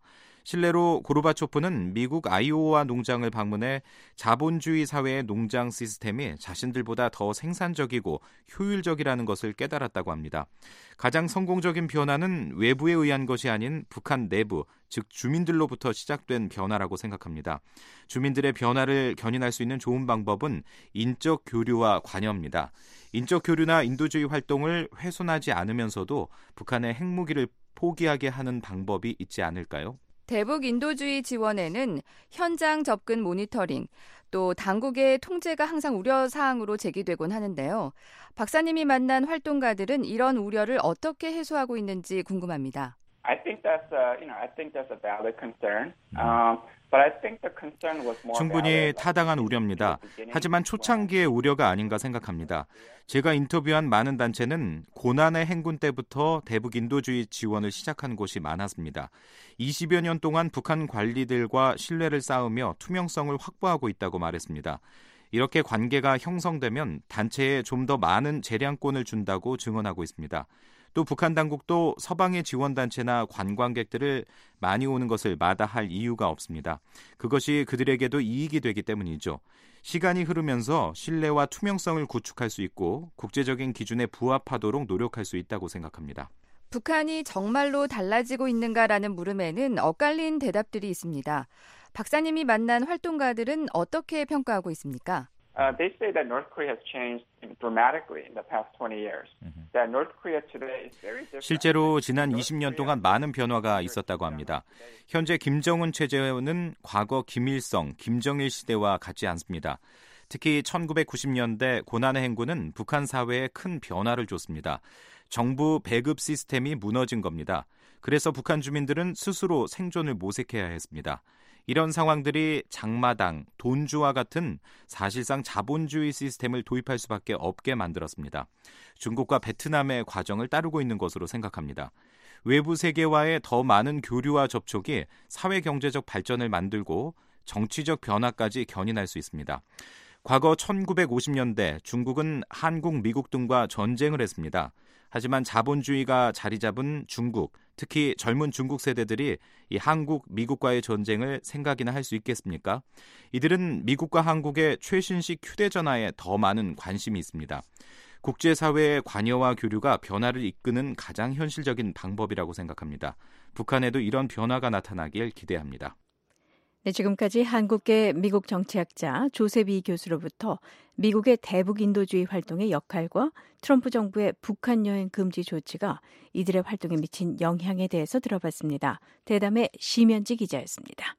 실례로 고르바초프는 미국 아이오와 농장을 방문해 자본주의 사회의 농장 시스템이 자신들보다 더 생산적이고 효율적이라는 것을 깨달았다고 합니다. 가장 성공적인 변화는 외부에 의한 것이 아닌 북한 내부, 즉 주민들로부터 시작된 변화라고 생각합니다. 주민들의 변화를 견인할 수 있는 좋은 방법은 인적 교류와 관여입니다. 인적 교류나 인도주의 활동을 훼손하지 않으면서도 북한의 핵무기를 포기하게 하는 방법이 있지 않을까요? 대북 인도주의 지원에는 현장 접근 모니터링, 또 당국의 통제가 항상 우려사항으로 제기되곤 하는데요. 박사님이 만난 활동가들은 이런 우려를 어떻게 해소하고 있는지 궁금합니다. I think that's a, you know, I think that's a valid concern. Um, but I think the concern was more 충분히 타당한 우려입니다. 하지만 초창기의 우려가 아닌가 생각합니다. 제가 인터뷰한 많은 단체는 고난의 행군 때부터 대북 인도주의 지원을 시작한 곳이 많았습니다. 이십여 년 동안 북한 관리들과 신뢰를 쌓으며 투명성을 확보하고 있다고 말했습니다. 이렇게 관계가 형성되면 단체에 좀 더 많은 재량권을 준다고 증언하고 있습니다. 또 북한 당국도 서방의 지원단체나 관광객들을 많이 오는 것을 마다할 이유가 없습니다. 그것이 그들에게도 이익이 되기 때문이죠. 시간이 흐르면서 신뢰와 투명성을 구축할 수 있고 국제적인 기준에 부합하도록 노력할 수 있다고 생각합니다. 북한이 정말로 달라지고 있는가라는 물음에는 엇갈린 대답들이 있습니다. 박사님이 만난 활동가들은 어떻게 평가하고 있습니까? Uh, they say that North Korea has changed dramatically in the past twenty years. That North Korea today is very different. 실제로 지난 이십 년 동안 많은 변화가 있었다고 합니다. 현재 김정은 체제는 과거 김일성, 김정일 시대와 같지 않습니다. 특히 천구백구십 년대 고난의 행군은 북한 사회에 큰 변화를 줬습니다. 정부 배급 시스템이 무너진 겁니다. 그래서 북한 주민들은 스스로 생존을 모색해야 했습니다. 이런 상황들이 장마당, 돈주와 같은 사실상 자본주의 시스템을 도입할 수밖에 없게 만들었습니다. 중국과 베트남의 과정을 따르고 있는 것으로 생각합니다. 외부 세계와의 더 많은 교류와 접촉이 사회 경제적 발전을 만들고 정치적 변화까지 견인할 수 있습니다. 과거 천구백오십 년대 중국은 한국, 미국 등과 전쟁을 했습니다. 하지만 자본주의가 자리 잡은 중국, 특히 젊은 중국 세대들이 이 한국, 미국과의 전쟁을 생각이나 할 수 있겠습니까? 이들은 미국과 한국의 최신식 휴대전화에 더 많은 관심이 있습니다. 국제사회의 관여와 교류가 변화를 이끄는 가장 현실적인 방법이라고 생각합니다. 북한에도 이런 변화가 나타나길 기대합니다. 네, 지금까지 한국계 미국 정치학자 조세비 교수로부터 미국의 대북 인도주의 활동의 역할과 트럼프 정부의 북한 여행 금지 조치가 이들의 활동에 미친 영향에 대해서 들어봤습니다. 대담의 심연지 기자였습니다.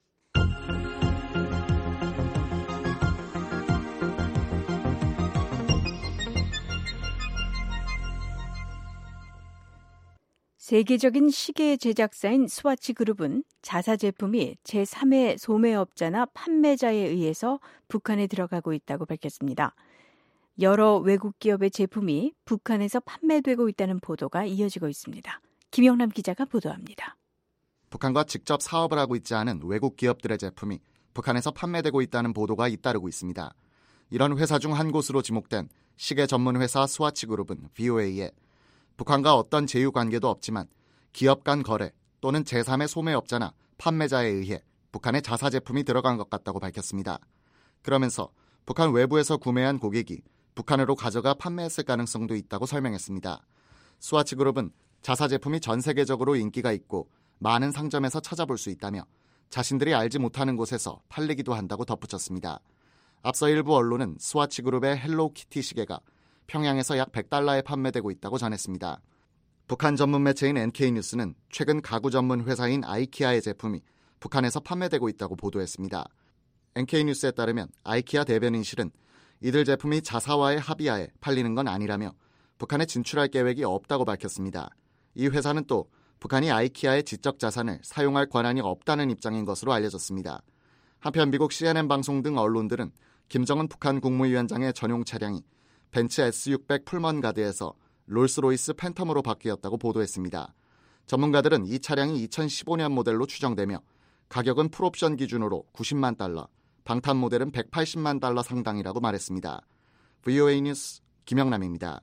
세계적인 시계 제작사인 스와치 그룹은 자사 제품이 제삼의 소매업자나 판매자에 의해서 북한에 들어가고 있다고 밝혔습니다. 여러 외국 기업의 제품이 북한에서 판매되고 있다는 보도가 이어지고 있습니다. 김영남 기자가 보도합니다. 북한과 직접 사업을 하고 있지 않은 외국 기업들의 제품이 북한에서 판매되고 있다는 보도가 잇따르고 있습니다. 이런 회사 중 한 곳으로 지목된 시계 전문 회사 스와치 그룹은 브이오에이에 북한과 어떤 제휴 관계도 없지만 기업 간 거래 또는 제삼의 소매업자나 판매자에 의해 북한의 자사 제품이 들어간 것 같다고 밝혔습니다. 그러면서 북한 외부에서 구매한 고객이 북한으로 가져가 판매했을 가능성도 있다고 설명했습니다. 스와치 그룹은 자사 제품이 전 세계적으로 인기가 있고 많은 상점에서 찾아볼 수 있다며 자신들이 알지 못하는 곳에서 팔리기도 한다고 덧붙였습니다. 앞서 일부 언론은 스와치 그룹의 헬로우키티 시계가 평양에서 약 백 달러에 판매되고 있다고 전했습니다. 북한 전문 매체인 엔케이뉴스는 최근 가구 전문 회사인 아이키아의 제품이 북한에서 판매되고 있다고 보도했습니다. 엔케이뉴스에 따르면 아이키아 대변인실은 이들 제품이 자사와의 합의하에 팔리는 건 아니라며 북한에 진출할 계획이 없다고 밝혔습니다. 이 회사는 또 북한이 아이키아의 지적 자산을 사용할 권한이 없다는 입장인 것으로 알려졌습니다. 한편 미국 씨엔엔 방송 등 언론들은 김정은 북한 국무위원장의 전용 차량이 벤츠 에스 육백 풀먼 가드에서 롤스로이스 팬텀으로 바뀌었다고 보도했습니다. 전문가들은 이 차량이 이천십오 년 모델로 추정되며 가격은 풀옵션 기준으로 구십만 달러, 방탄 모델은 백팔십만 달러 상당이라고 말했습니다. 브이오에이 뉴스 김영남입니다.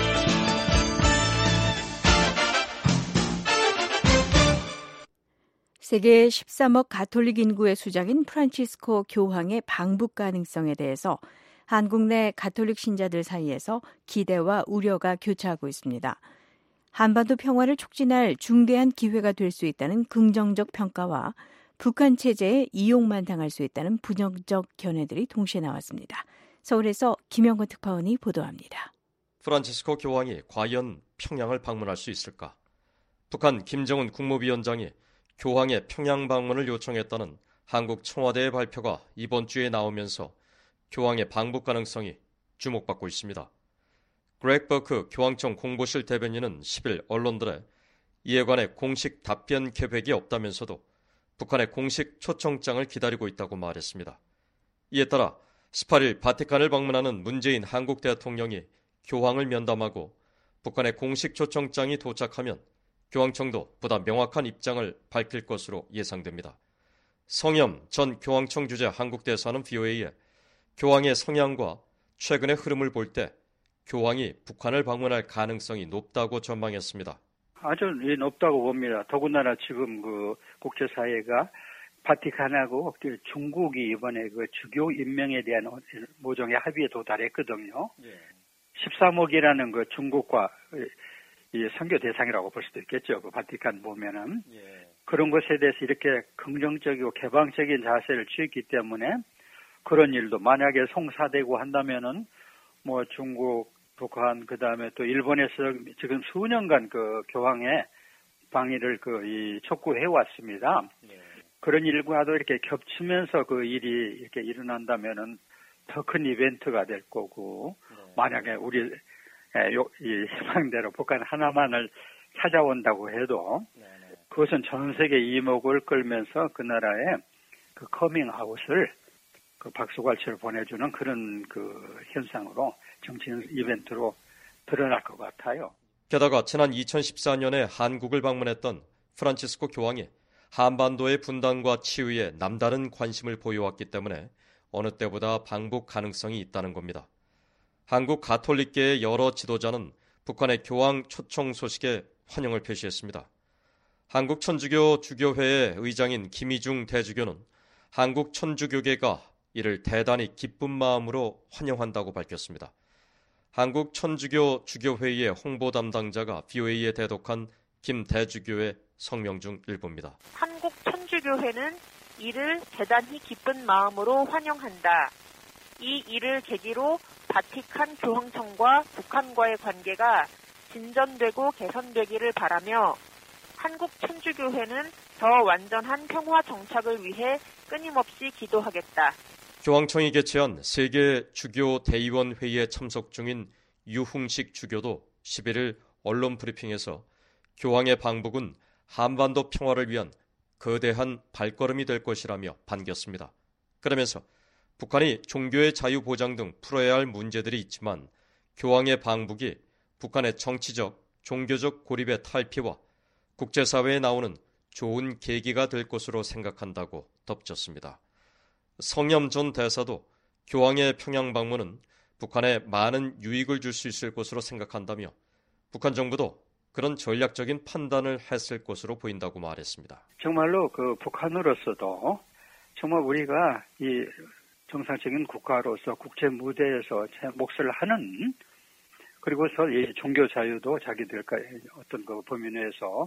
세계 십삼억 가톨릭 인구의 수장인 프란치스코 교황의 방북 가능성에 대해서 한국 내 가톨릭 신자들 사이에서 기대와 우려가 교차하고 있습니다. 한반도 평화를 촉진할 중대한 기회가 될 수 있다는 긍정적 평가와 북한 체제에 이용만 당할 수 있다는 부정적 견해들이 동시에 나왔습니다. 서울에서 김영건 특파원이 보도합니다. 프란치스코 교황이 과연 평양을 방문할 수 있을까? 북한 김정은 국무위원장이 교황의 평양 방문을 요청했다는 한국 청와대의 발표가 이번 주에 나오면서 교황의 방북 가능성이 주목받고 있습니다. 그렉 버크 교황청 공보실 대변인은 십 일 언론들에 이에 관해 공식 답변 계획이 없다면서도 북한의 공식 초청장을 기다리고 있다고 말했습니다. 이에 따라 십팔 일 바티칸을 방문하는 문재인 한국 대통령이 교황을 면담하고 북한의 공식 초청장이 도착하면 교황청도 보다 명확한 입장을 밝힐 것으로 예상됩니다. 성염 전 교황청 주재 한국 대사는 브이오에이에 교황의 성향과 최근의 흐름을 볼 때 교황이 북한을 방문할 가능성이 높다고 전망했습니다. 아주 높다고 봅니다. 더군다나 지금 그 국제사회가 바티칸하고 중국이 이번에 그 주교 임명에 대한 모종의 합의에 도달했거든요. 예. 십삼억이라는 그 중국과 이 선교 대상이라고 볼 수도 있겠죠. 그 바티칸 보면은. 예. 그런 것에 대해서 이렇게 긍정적이고 개방적인 자세를 취했기 때문에 그런 일도 만약에 성사되고 한다면은 뭐 중국, 북한, 그 다음에 또 일본에서 지금 수년간 그 교황의 방위를 그 이 촉구해 왔습니다. 네. 그런 일과도 이렇게 겹치면서 그 일이 이렇게 일어난다면은 더 큰 이벤트가 될 거고, 네. 만약에 우리 이 희망대로 북한 하나만을 찾아온다고 해도 네. 그것은 전 세계 이목을 끌면서 그 나라의 그 커밍아웃을 그 박수갈채를 보내주는 그런 그 현상으로 정치 이벤트로 드러날 것 같아요. 게다가 지난 이천십사 년에 한국을 방문했던 프란치스코 교황이 한반도의 분단과 치유에 남다른 관심을 보여왔기 때문에 어느 때보다 방북 가능성이 있다는 겁니다. 한국 가톨릭계의 여러 지도자는 북한의 교황 초청 소식에 환영을 표시했습니다. 한국 천주교 주교회의 의장인 김희중 대주교는 한국 천주교계가 이를 대단히 기쁜 마음으로 환영한다고 밝혔습니다. 한국 천주교 주교회의 홍보 담당자가 비오에이에 대독한 김 대주교의 성명 중 일부입니다. 한국 천주교회는 이를 대단히 기쁜 마음으로 환영한다. 이 일을 계기로 바티칸 교황청과 북한과의 관계가 진전되고 개선되기를 바라며 한국 천주교회는 더 완전한 평화 정착을 위해 끊임없이 기도하겠다. 교황청이 개최한 세계 주교 대의원 회의에 참석 중인 유흥식 주교도 십일 일 언론 브리핑에서 교황의 방북은 한반도 평화를 위한 거대한 발걸음이 될 것이라며 반겼습니다. 그러면서 북한이 종교의 자유 보장 등 풀어야 할 문제들이 있지만 교황의 방북이 북한의 정치적, 종교적 고립의 탈피와 국제사회에 나오는 좋은 계기가 될 것으로 생각한다고 덧붙였습니다. 성염 전 대사도 교황의 평양 방문은 북한에 많은 유익을 줄 수 있을 것으로 생각한다며 북한 정부도 그런 전략적인 판단을 했을 것으로 보인다고 말했습니다. 정말로 그 북한으로서도 정말 우리가 이 정상적인 국가로서 국제 무대에서 제 몫을 하는, 그리고서 이 종교 자유도 자기들과 어떤 그 범위 내에서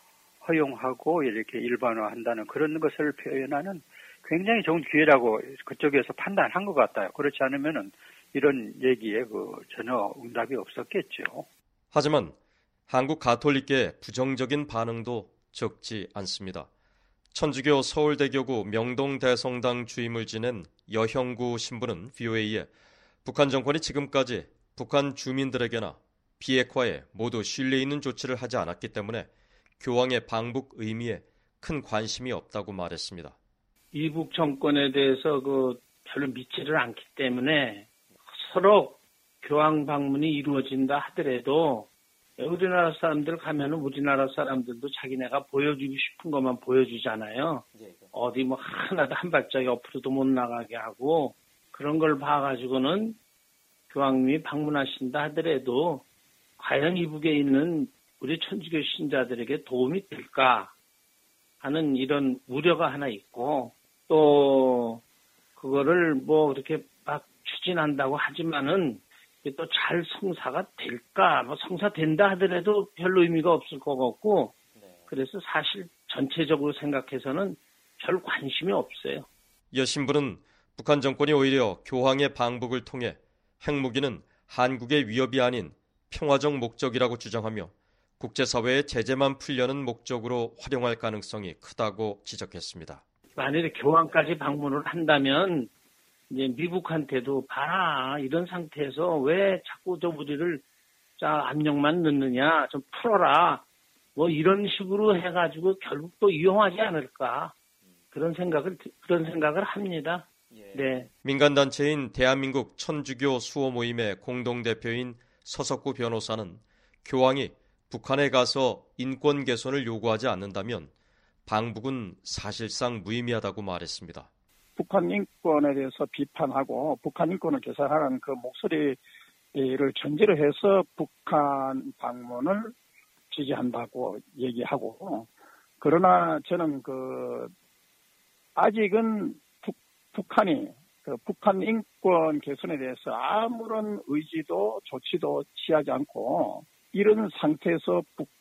허용하고 이렇게 일반화한다는 그런 것을 표현하는 굉장히 좋은 기회라고 그쪽에서 판단한 것 같아요. 그렇지 않으면은 이런 얘기에 그 전혀 응답이 없었겠죠. 하지만 한국 가톨릭계의 부정적인 반응도 적지 않습니다. 천주교 서울대교구 명동대성당 주임을 지낸 여형구 신부는 비오에이에 북한 정권이 지금까지 북한 주민들에게나 비핵화에 모두 신뢰 있는 조치를 하지 않았기 때문에 교황의 방북 의미에 큰 관심이 없다고 말했습니다. 이북 정권에 대해서 그 별로 믿지를 않기 때문에 서로 교황 방문이 이루어진다 하더라도 우리나라 사람들 가면은 우리나라 사람들도 자기네가 보여주고 싶은 것만 보여주잖아요. 어디 뭐 하나도 한 발짝 옆으로도 못 나가게 하고 그런 걸 봐가지고는 교황님이 방문하신다 하더라도 과연 이북에 있는 우리 천주교 신자들에게 도움이 될까 하는 이런 우려가 하나 있고, 또 그거를 뭐 그렇게 막 추진한다고 하지만은 또 잘 성사가 될까, 뭐 성사된다 하더라도 별로 의미가 없을 것 같고, 그래서 사실 전체적으로 생각해서는 별 관심이 없어요. 여 신부는 북한 정권이 오히려 교황의 방북을 통해 핵무기는 한국의 위협이 아닌 평화적 목적이라고 주장하며 국제사회의 제재만 풀려는 목적으로 활용할 가능성이 크다고 지적했습니다. 만약에 교황까지 방문을 한다면 이제 미국한테도 봐라, 이런 상태에서 왜 자꾸 저 우리를 자 압력만 넣느냐, 좀 풀어라, 뭐 이런 식으로 해가지고 결국 또 이용하지 않을까, 그런 생각을 그런 생각을 합니다. 네. 민간단체인 대한민국 천주교 수호 모임의 공동대표인 서석구 변호사는 교황이 북한에 가서 인권 개선을 요구하지 않는다면 방북은 사실상 무의미하다고 말했습니다. 북한 인권에 대해서 비판하고 북한 인권을 개선하라는 그 목소리를 전제로 해서 북한 방문을 지지한다고 얘기하고, 그러나 저는 그 아직은 북, 북한이 그 북한 인권 개선에 대해서 아무런 의지도 조치도 취하지 않고 이런 상태에서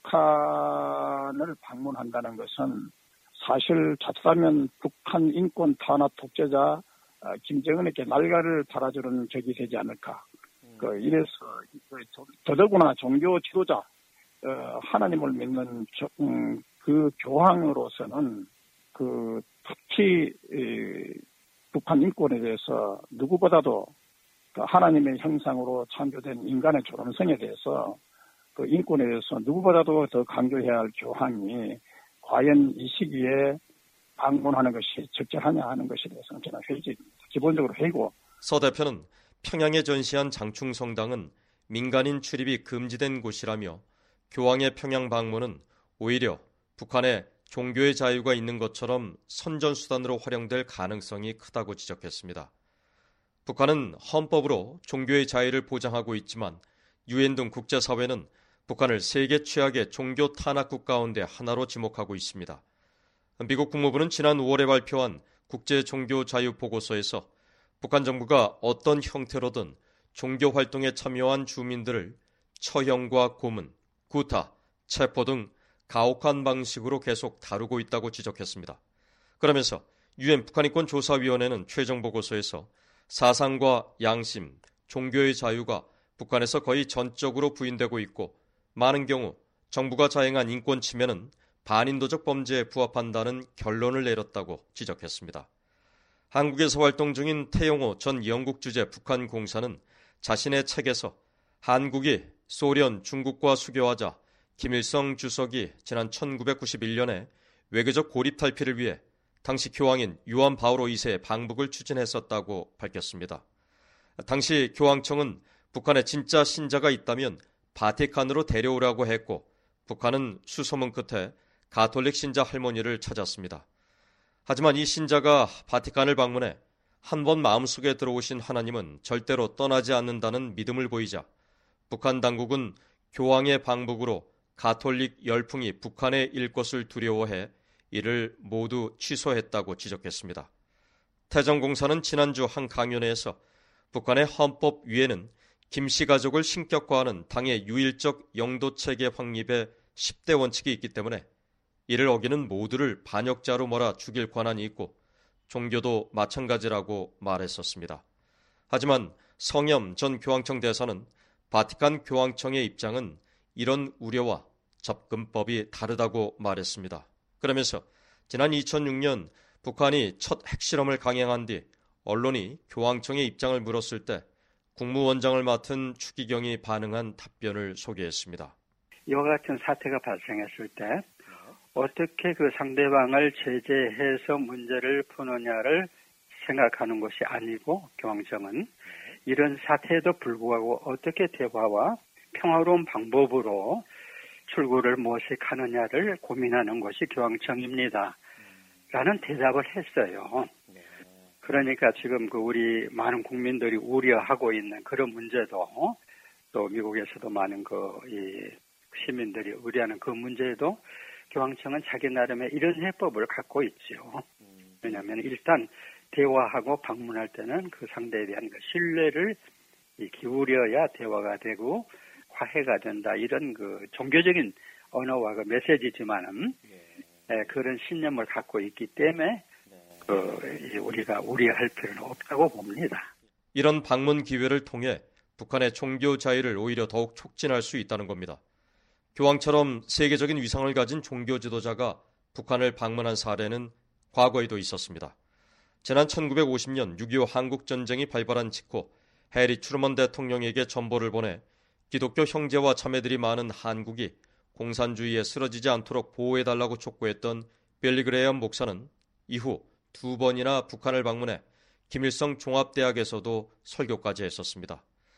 북한을 방문한다는 것은 사실 자칫하면 북한 인권 탄압 독재자 김정은에게 날가를 달아주는 격이 되지 않을까. 그 이래서 더더구나 종교 지도자 어, 하나님을 믿는 저, 음, 그 교황으로서는 그 특히 이, 북한 인권에 대해서 누구보다도 그 하나님의 형상으로 창조된 인간의 존엄성에 대해서 그 인권에 대해서 누구보다도 더 강조해야 할 교황이 과연 이 시기에 방문하는 것이 적절하냐 하는 것에 대해서는 저는 회의지 기본적으로 회의고. 서 대표는 평양에 전시한 장충성당은 민간인 출입이 금지된 곳이라며 교황의 평양 방문은 오히려 북한에 종교의 자유가 있는 것처럼 선전수단으로 활용될 가능성이 크다고 지적했습니다. 북한은 헌법으로 종교의 자유를 보장하고 있지만 유엔 등 국제사회는 북한을 세계 최악의 종교 탄압국 가운데 하나로 지목하고 있습니다. 미국 국무부는 지난 오월에 발표한 국제종교자유보고서에서 북한 정부가 어떤 형태로든 종교 활동에 참여한 주민들을 처형과 고문, 구타, 체포 등 가혹한 방식으로 계속 다루고 있다고 지적했습니다. 그러면서 유엔 북한인권조사위원회는 최종 보고서에서 사상과 양심, 종교의 자유가 북한에서 거의 전적으로 부인되고 있고 많은 경우 정부가 자행한 인권 침해는 반인도적 범죄에 부합한다는 결론을 내렸다고 지적했습니다. 한국에서 활동 중인 태영호 전 영국 주재 북한 공사는 자신의 책에서 한국이 소련, 중국과 수교하자 김일성 주석이 지난 천구백구십일 년에 외교적 고립 탈피를 위해 당시 교황인 요한 바오로 이 세의 방북을 추진했었다고 밝혔습니다. 당시 교황청은 북한에 진짜 신자가 있다면 바티칸으로 데려오라고 했고 북한은 수소문 끝에 가톨릭 신자 할머니를 찾았습니다. 하지만 이 신자가 바티칸을 방문해 한 번 마음속에 들어오신 하나님은 절대로 떠나지 않는다는 믿음을 보이자 북한 당국은 교황의 방북으로 가톨릭 열풍이 북한에 일 것을 두려워해 이를 모두 취소했다고 지적했습니다. 태정공사는 지난주 한 강연회에서 북한의 헌법 위에는 김씨 가족을 신격화하는 당의 유일적 영도체계 확립의 십 대 원칙이 있기 때문에 이를 어기는 모두를 반역자로 몰아 죽일 권한이 있고 종교도 마찬가지라고 말했었습니다. 하지만 성염 전 교황청 대사는 바티칸 교황청의 입장은 이런 우려와 접근법이 다르다고 말했습니다. 그러면서 지난 이천육 년 북한이 첫 핵실험을 강행한 뒤 언론이 교황청의 입장을 물었을 때 국무원장을 맡은 추기경이 반응한 답변을 소개했습니다. 이와 같은 사태가 발생했을 때 어떻게 그 상대방을 제재해서 문제를 푸느냐를 생각하는 것이 아니고 교황청은 이런 사태에도 불구하고 어떻게 대화와 평화로운 방법으로 출구를 모색하느냐를 고민하는 것이 교황청입니다. 라는 대답을 했어요. 그러니까 지금 그 우리 많은 국민들이 우려하고 있는 그런 문제도 또 미국에서도 많은 그 이 시민들이 우려하는 그 문제도 교황청은 자기 나름의 이런 해법을 갖고 있죠. 왜냐하면 일단 대화하고 방문할 때는 그 상대에 대한 그 신뢰를 기울여야 대화가 되고 화해가 된다. 이런 그 종교적인 언어와 그 메시지지만은 예, 그런 신념을 갖고 있기 때문에 그 우리가 우려할 필요는 없다고 봅니다. 이런 방문 기회를 통해 북한의 종교 자유를 오히려 더욱 촉진할 수 있다는 겁니다. 교황처럼 세계적인 위상을 가진 종교 지도자가 북한을 방문한 사례는 과거에도 있었습니다. 지난 천구백오십 년 육이오 한국전쟁이 발발한 직후 해리 트루먼 대통령에게 전보를 보내 기독교 형제와 자매들이 많은 한국이 공산주의에 쓰러지지 않도록 보호해달라고 촉구했던 빌리 그레이엄 목사는 이후 두 번이나 북한을 방문해 김일성 종합대학에서도 설교까지 했었습니다.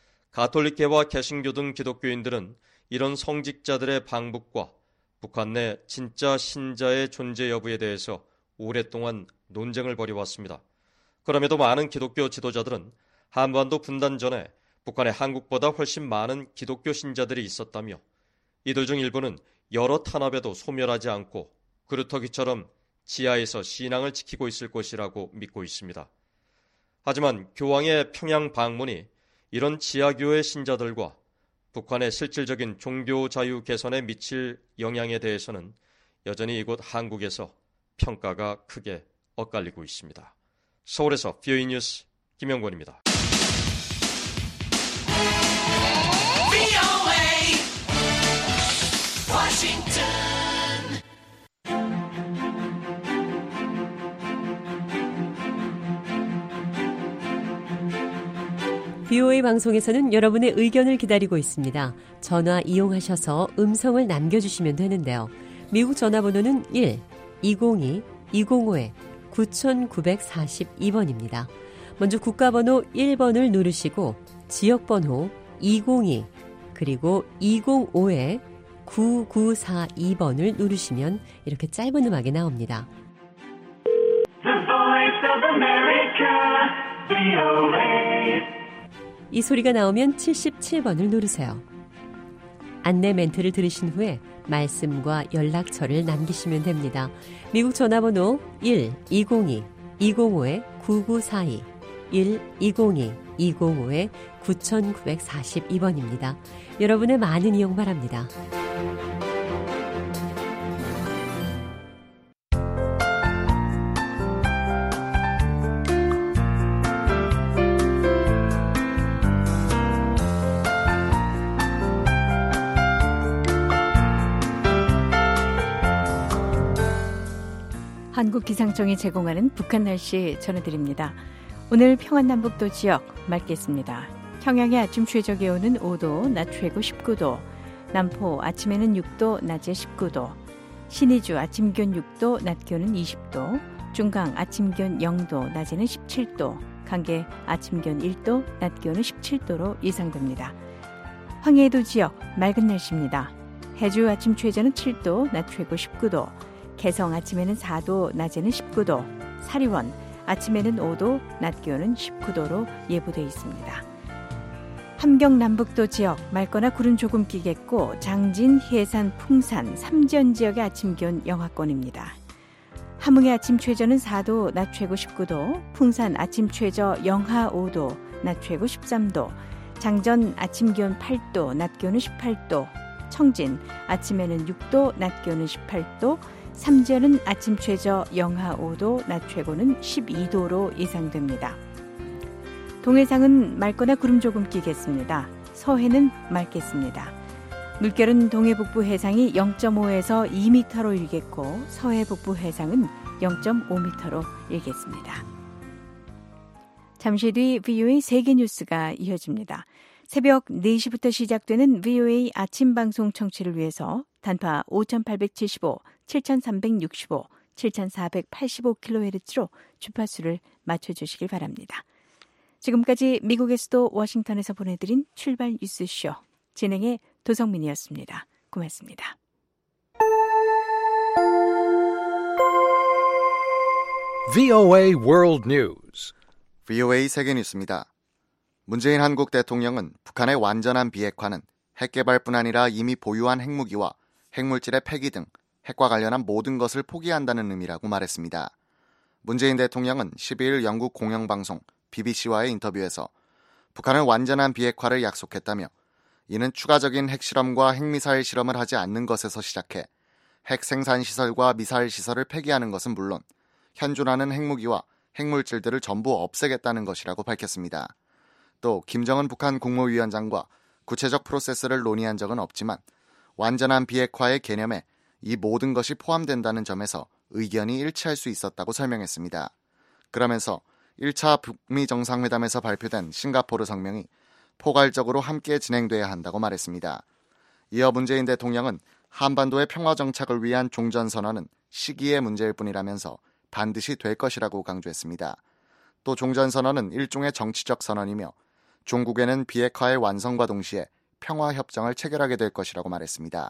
가톨릭계와 개신교 등 기독교인들은 이런 성직자들의 방북과 북한 내 진짜 신자의 존재 여부에 대해서 오랫동안 논쟁을 벌여왔습니다. 그럼에도 많은 기독교 지도자들은 한반도 분단 전에 북한에 한국보다 훨씬 많은 기독교 신자들이 있었다며 이들 중 일부는 여러 탄압에도 소멸하지 않고 그루터기처럼 지하에서 신앙을 지키고 있을 것이라고 믿고 있습니다. 하지만 교황의 평양 방문이 이런 지하교회 신자들과 북한의 실질적인 종교 자유 개선에 미칠 영향에 대해서는 여전히 이곳 한국에서 평가가 크게 엇갈리고 있습니다. 서울에서 비오이 뉴스 김영권입니다. 비오에이 방송에서는 여러분의 의견을 기다리고 있습니다. 전화 이용하셔서 음성을 남겨주시면 되는데요. 미국 전화번호는 일 이공이 이공오 구구사이 번입니다. 먼저 국가번호 일 번을 누르시고 지역번호 이공이 그리고 이공오 구구사이 번을 누르시면 이렇게 짧은 음악이 나옵니다. The Voice of America, 비오에이. 이 소리가 나오면 칠십칠 번을 누르세요. 안내 멘트를 들으신 후에 말씀과 연락처를 남기시면 됩니다. 미국 전화번호 일 이공이 이공오 구구사이 일 이공이 이공오 구구사이 번입니다. 여러분의 많은 이용 바랍니다. 한국기상청이 제공하는 북한 날씨 전해드립니다. 오늘 평안남북도 지역 맑겠습니다. 평양의 아침 최저 기온은 오 도, 낮 최고 십구 도, 남포 아침에는 육 도, 낮에 십구 도, 신의주 아침 기온 육 도, 낮 기온은 이십 도, 중강 아침 기온 영 도, 낮에는 십칠 도, 강계 아침 기온 일 도, 낮 기온은 십칠 도로 예상됩니다. 황해도 지역 맑은 날씨입니다. 해주 아침 최저는 칠 도, 낮 최고 십구 도, 개성 아침에는 사 도, 낮에는 십구 도, 사리원 아침에는 오 도, 낮 기온은 십구 도로 예보되어 있습니다. 함경 남북도 지역 맑거나 구름 조금 끼겠고 장진, 해산, 풍산, 삼전 지역의 아침 기온 영하권입니다. 함흥의 아침 최저는 사 도, 낮 최고 십구 도, 풍산 아침 최저 영하 오 도, 낮 최고 십삼 도, 장전 아침 기온 팔 도, 낮 기온은 십팔 도, 청진 아침에는 육 도, 낮 기온은 십팔 도, 삼전은 아침 최저 영하 오 도, 낮 최고는 십이 도로 예상됩니다. 동해상은 맑거나 구름 조금 끼겠습니다. 서해는 맑겠습니다. 물결은 동해 북부 해상이 영 점 오에서 이 미터로 일겠고 서해 북부 해상은 영 점 오 미터로 일겠습니다. 잠시 뒤 비오에이 세계뉴스가 이어집니다. 새벽 네 시부터 시작되는 비오에이 아침 방송 청취를 위해서 단파 오천팔백칠십오, 칠천삼백육십오, 칠천사백팔십오 킬로헤르츠로 주파수를 맞춰주시길 바랍니다. 지금까지 미국의 수도 워싱턴에서 보내드린 출발 뉴스쇼 진행의 도성민이었습니다. 고맙습니다. 브이오에이 World News. 비오에이 세계뉴스입니다. 문재인 한국 대통령은 북한의 완전한 비핵화는 핵 개발뿐 아니라 이미 보유한 핵무기와 핵물질의 폐기 등 핵과 관련한 모든 것을 포기한다는 의미라고 말했습니다. 문재인 대통령은 십이일 영국 공영방송 비비씨와의 인터뷰에서 북한은 완전한 비핵화를 약속했다며 이는 추가적인 핵실험과 핵미사일 실험을 하지 않는 것에서 시작해 핵 생산시설과 미사일 시설을 폐기하는 것은 물론 현존하는 핵무기와 핵물질들을 전부 없애겠다는 것이라고 밝혔습니다. 또 김정은 북한 국무위원장과 구체적 프로세스를 논의한 적은 없지만 완전한 비핵화의 개념에 이 모든 것이 포함된다는 점에서 의견이 일치할 수 있었다고 설명했습니다. 그러면서 일 차 북미 정상회담에서 발표된 싱가포르 성명이 포괄적으로 함께 진행돼야 한다고 말했습니다. 이어 문재인 대통령은 한반도의 평화 정착을 위한 종전선언은 시기의 문제일 뿐이라면서 반드시 될 것이라고 강조했습니다. 또 종전선언은 일종의 정치적 선언이며 종국에는 비핵화의 완성과 동시에 평화협정을 체결하게 될 것이라고 말했습니다.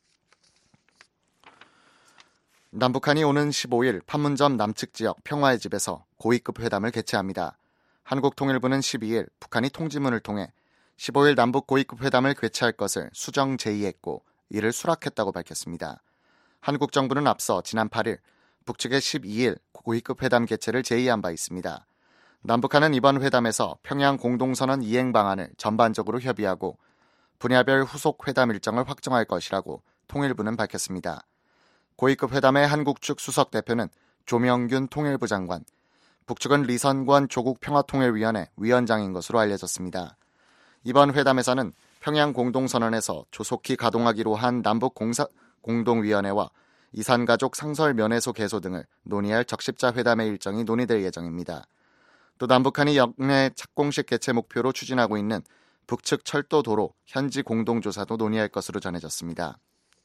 남북한이 오는 십오일 판문점 남측 지역 평화의 집에서 고위급 회담을 개최합니다. 한국통일부는 십이일 북한이 통지문을 통해 십오일 남북 고위급 회담을 개최할 것을 수정 제의했고 이를 수락했다고 밝혔습니다. 한국 정부는 앞서 지난 팔일 북측의 십이일 고위급 회담 개최를 제의한 바 있습니다. 남북한은 이번 회담에서 평양 공동선언 이행 방안을 전반적으로 협의하고 분야별 후속 회담 일정을 확정할 것이라고 통일부는 밝혔습니다. 고위급 회담의 한국 측 수석 대표는 조명균 통일부 장관, 북측은 리선권 조국평화통일위원회 위원장인 것으로 알려졌습니다. 이번 회담에서는 평양 공동선언에서 조속히 가동하기로 한 남북 공사, 공동위원회와 이산가족 상설면회소 개소 등을 논의할 적십자 회담의 일정이 논의될 예정입니다. 또 남북한이 역내 착공식 개최 목표로 추진하고 있는 북측 철도 도로 현지 공동조사도 논의할 것으로 전해졌습니다.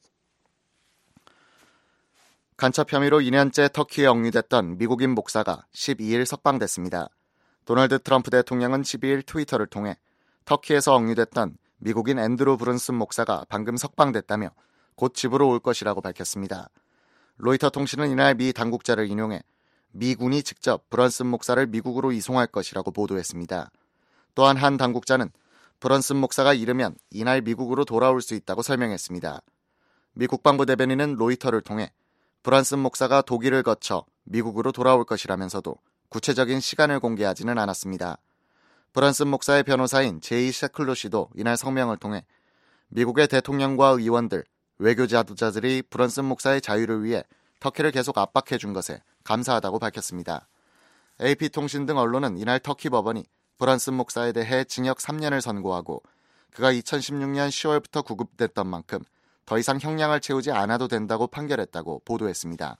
간첩 혐의로 이 년째 터키에 억류됐던 미국인 목사가 십이 일 석방됐습니다. 도널드 트럼프 대통령은 십이 일 트위터를 통해 터키에서 억류됐던 미국인 앤드루 브룬슨 목사가 방금 석방됐다며 곧 집으로 올 것이라고 밝혔습니다. 로이터 통신은 이날 미 당국자를 인용해 미군이 직접 브런슨 목사를 미국으로 이송할 것이라고 보도했습니다. 또한 한 당국자는 브런슨 목사가 이르면 이날 미국으로 돌아올 수 있다고 설명했습니다. 미 국방부 대변인은 로이터를 통해 브런슨 목사가 독일을 거쳐 미국으로 돌아올 것이라면서도 구체적인 시간을 공개하지는 않았습니다. 브런슨 목사의 변호사인 제이 셰클로 씨도 이날 성명을 통해 미국의 대통령과 의원들, 외교 지도자들이 브런슨 목사의 자유를 위해 터키를 계속 압박해 준 것에 감사하다고 밝혔습니다. 에이피통신 등 언론은 이날 터키 법원이 브런슨 목사에 대해 징역 삼 년을 선고하고 그가 이천십육 년 시월부터 구금됐던 만큼 더 이상 형량을 채우지 않아도 된다고 판결했다고 보도했습니다.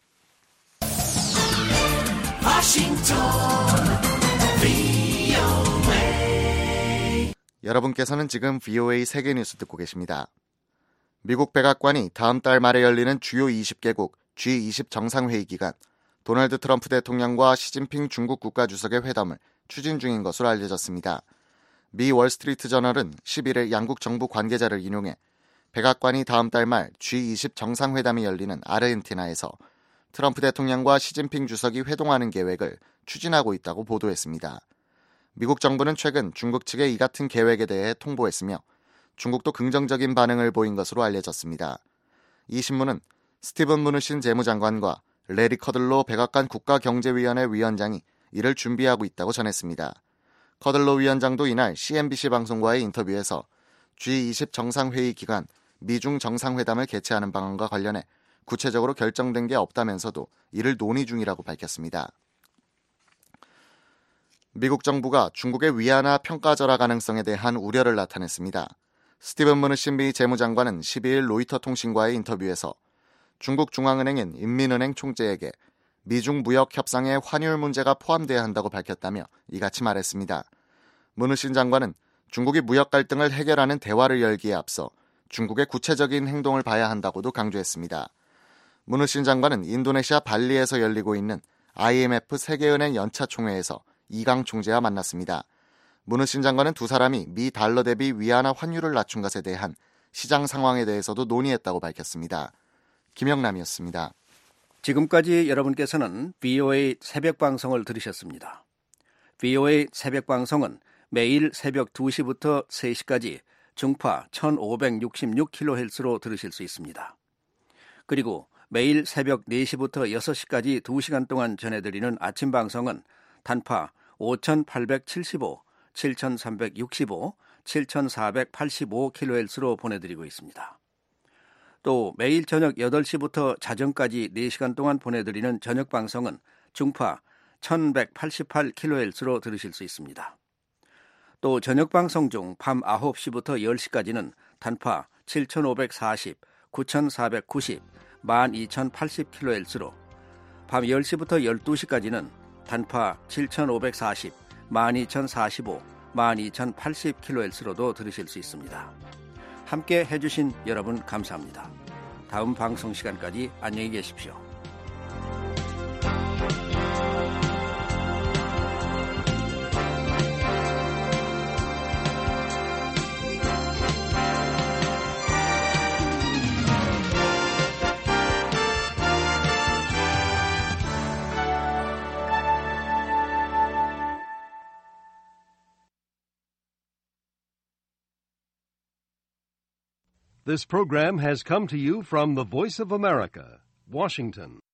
여러분께서는 지금 브이오에이 세계뉴스 듣고 계십니다. 미국 백악관이 다음 달 말에 열리는 주요 이십 개국 지 이십 정상회의 기간 도널드 트럼프 대통령과 시진핑 중국 국가주석의 회담을 추진 중인 것으로 알려졌습니다. 미 월스트리트 저널은 십일 일 양국 정부 관계자를 인용해 백악관이 다음 달 말 지 이십 정상회담이 열리는 아르헨티나에서 트럼프 대통령과 시진핑 주석이 회동하는 계획을 추진하고 있다고 보도했습니다. 미국 정부는 최근 중국 측의 이 같은 계획에 대해 통보했으며 중국도 긍정적인 반응을 보인 것으로 알려졌습니다. 이 신문은 스티븐 무누신 재무장관과 레리 커들로 백악관 국가경제위원회 위원장이 이를 준비하고 있다고 전했습니다. 커들로 위원장도 이날 씨엔비씨 방송과의 인터뷰에서 지 이십 정상회의 기간 미중 정상회담을 개최하는 방안과 관련해 구체적으로 결정된 게 없다면서도 이를 논의 중이라고 밝혔습니다. 미국 정부가 중국의 위안화 평가절하 가능성에 대한 우려를 나타냈습니다. 스티븐 무누신 미 재무장관은 십이 일 로이터 통신과의 인터뷰에서 중국 중앙은행인 인민은행 총재에게 미중 무역 협상에 환율 문제가 포함돼야 한다고 밝혔다며 이같이 말했습니다. 무누신 장관은 중국이 무역 갈등을 해결하는 대화를 열기에 앞서 중국의 구체적인 행동을 봐야 한다고도 강조했습니다. 무누신 장관은 인도네시아 발리에서 열리고 있는 아이엠에프 세계은행 연차 총회에서 이강 총재와 만났습니다. 무누신 장관은 두 사람이 미 달러 대비 위안화 환율을 낮춘 것에 대한 시장 상황에 대해서도 논의했다고 밝혔습니다. 김영남이었습니다. 지금까지 여러분께서는 브이오에이 새벽 방송을 들으셨습니다. 브이오에이 새벽 방송은 매일 새벽 두 시부터 세 시까지 중파 천오백육십육 킬로헤르츠로 들으실 수 있습니다. 그리고 매일 새벽 네 시부터 여섯 시까지 두 시간 동안 전해드리는 아침 방송은 단파 오천팔백칠십오, 칠천삼백육십오, 칠천사백팔십오 킬로헤르츠로 보내드리고 있습니다. 또 매일 저녁 여덟 시부터 자정까지 네 시간 동안 보내드리는 저녁 방송은 중파 천백팔십팔 킬로헤르츠로 들으실 수 있습니다. 또 저녁 방송 중 밤 아홉 시부터 열 시까지는 단파 칠천오백사십, 구천사백구십, 만 이천팔십 킬로헤르츠로, 밤 열 시부터 열두 시까지는 단파 칠천오백사십, 만 이천사십오, 만 이천팔십 킬로헤르츠로도 들으실 수 있습니다. 함께 해주신 여러분 감사합니다. 다음 방송 시간까지 안녕히 계십시오. This program has come to you from the Voice of America, Washington.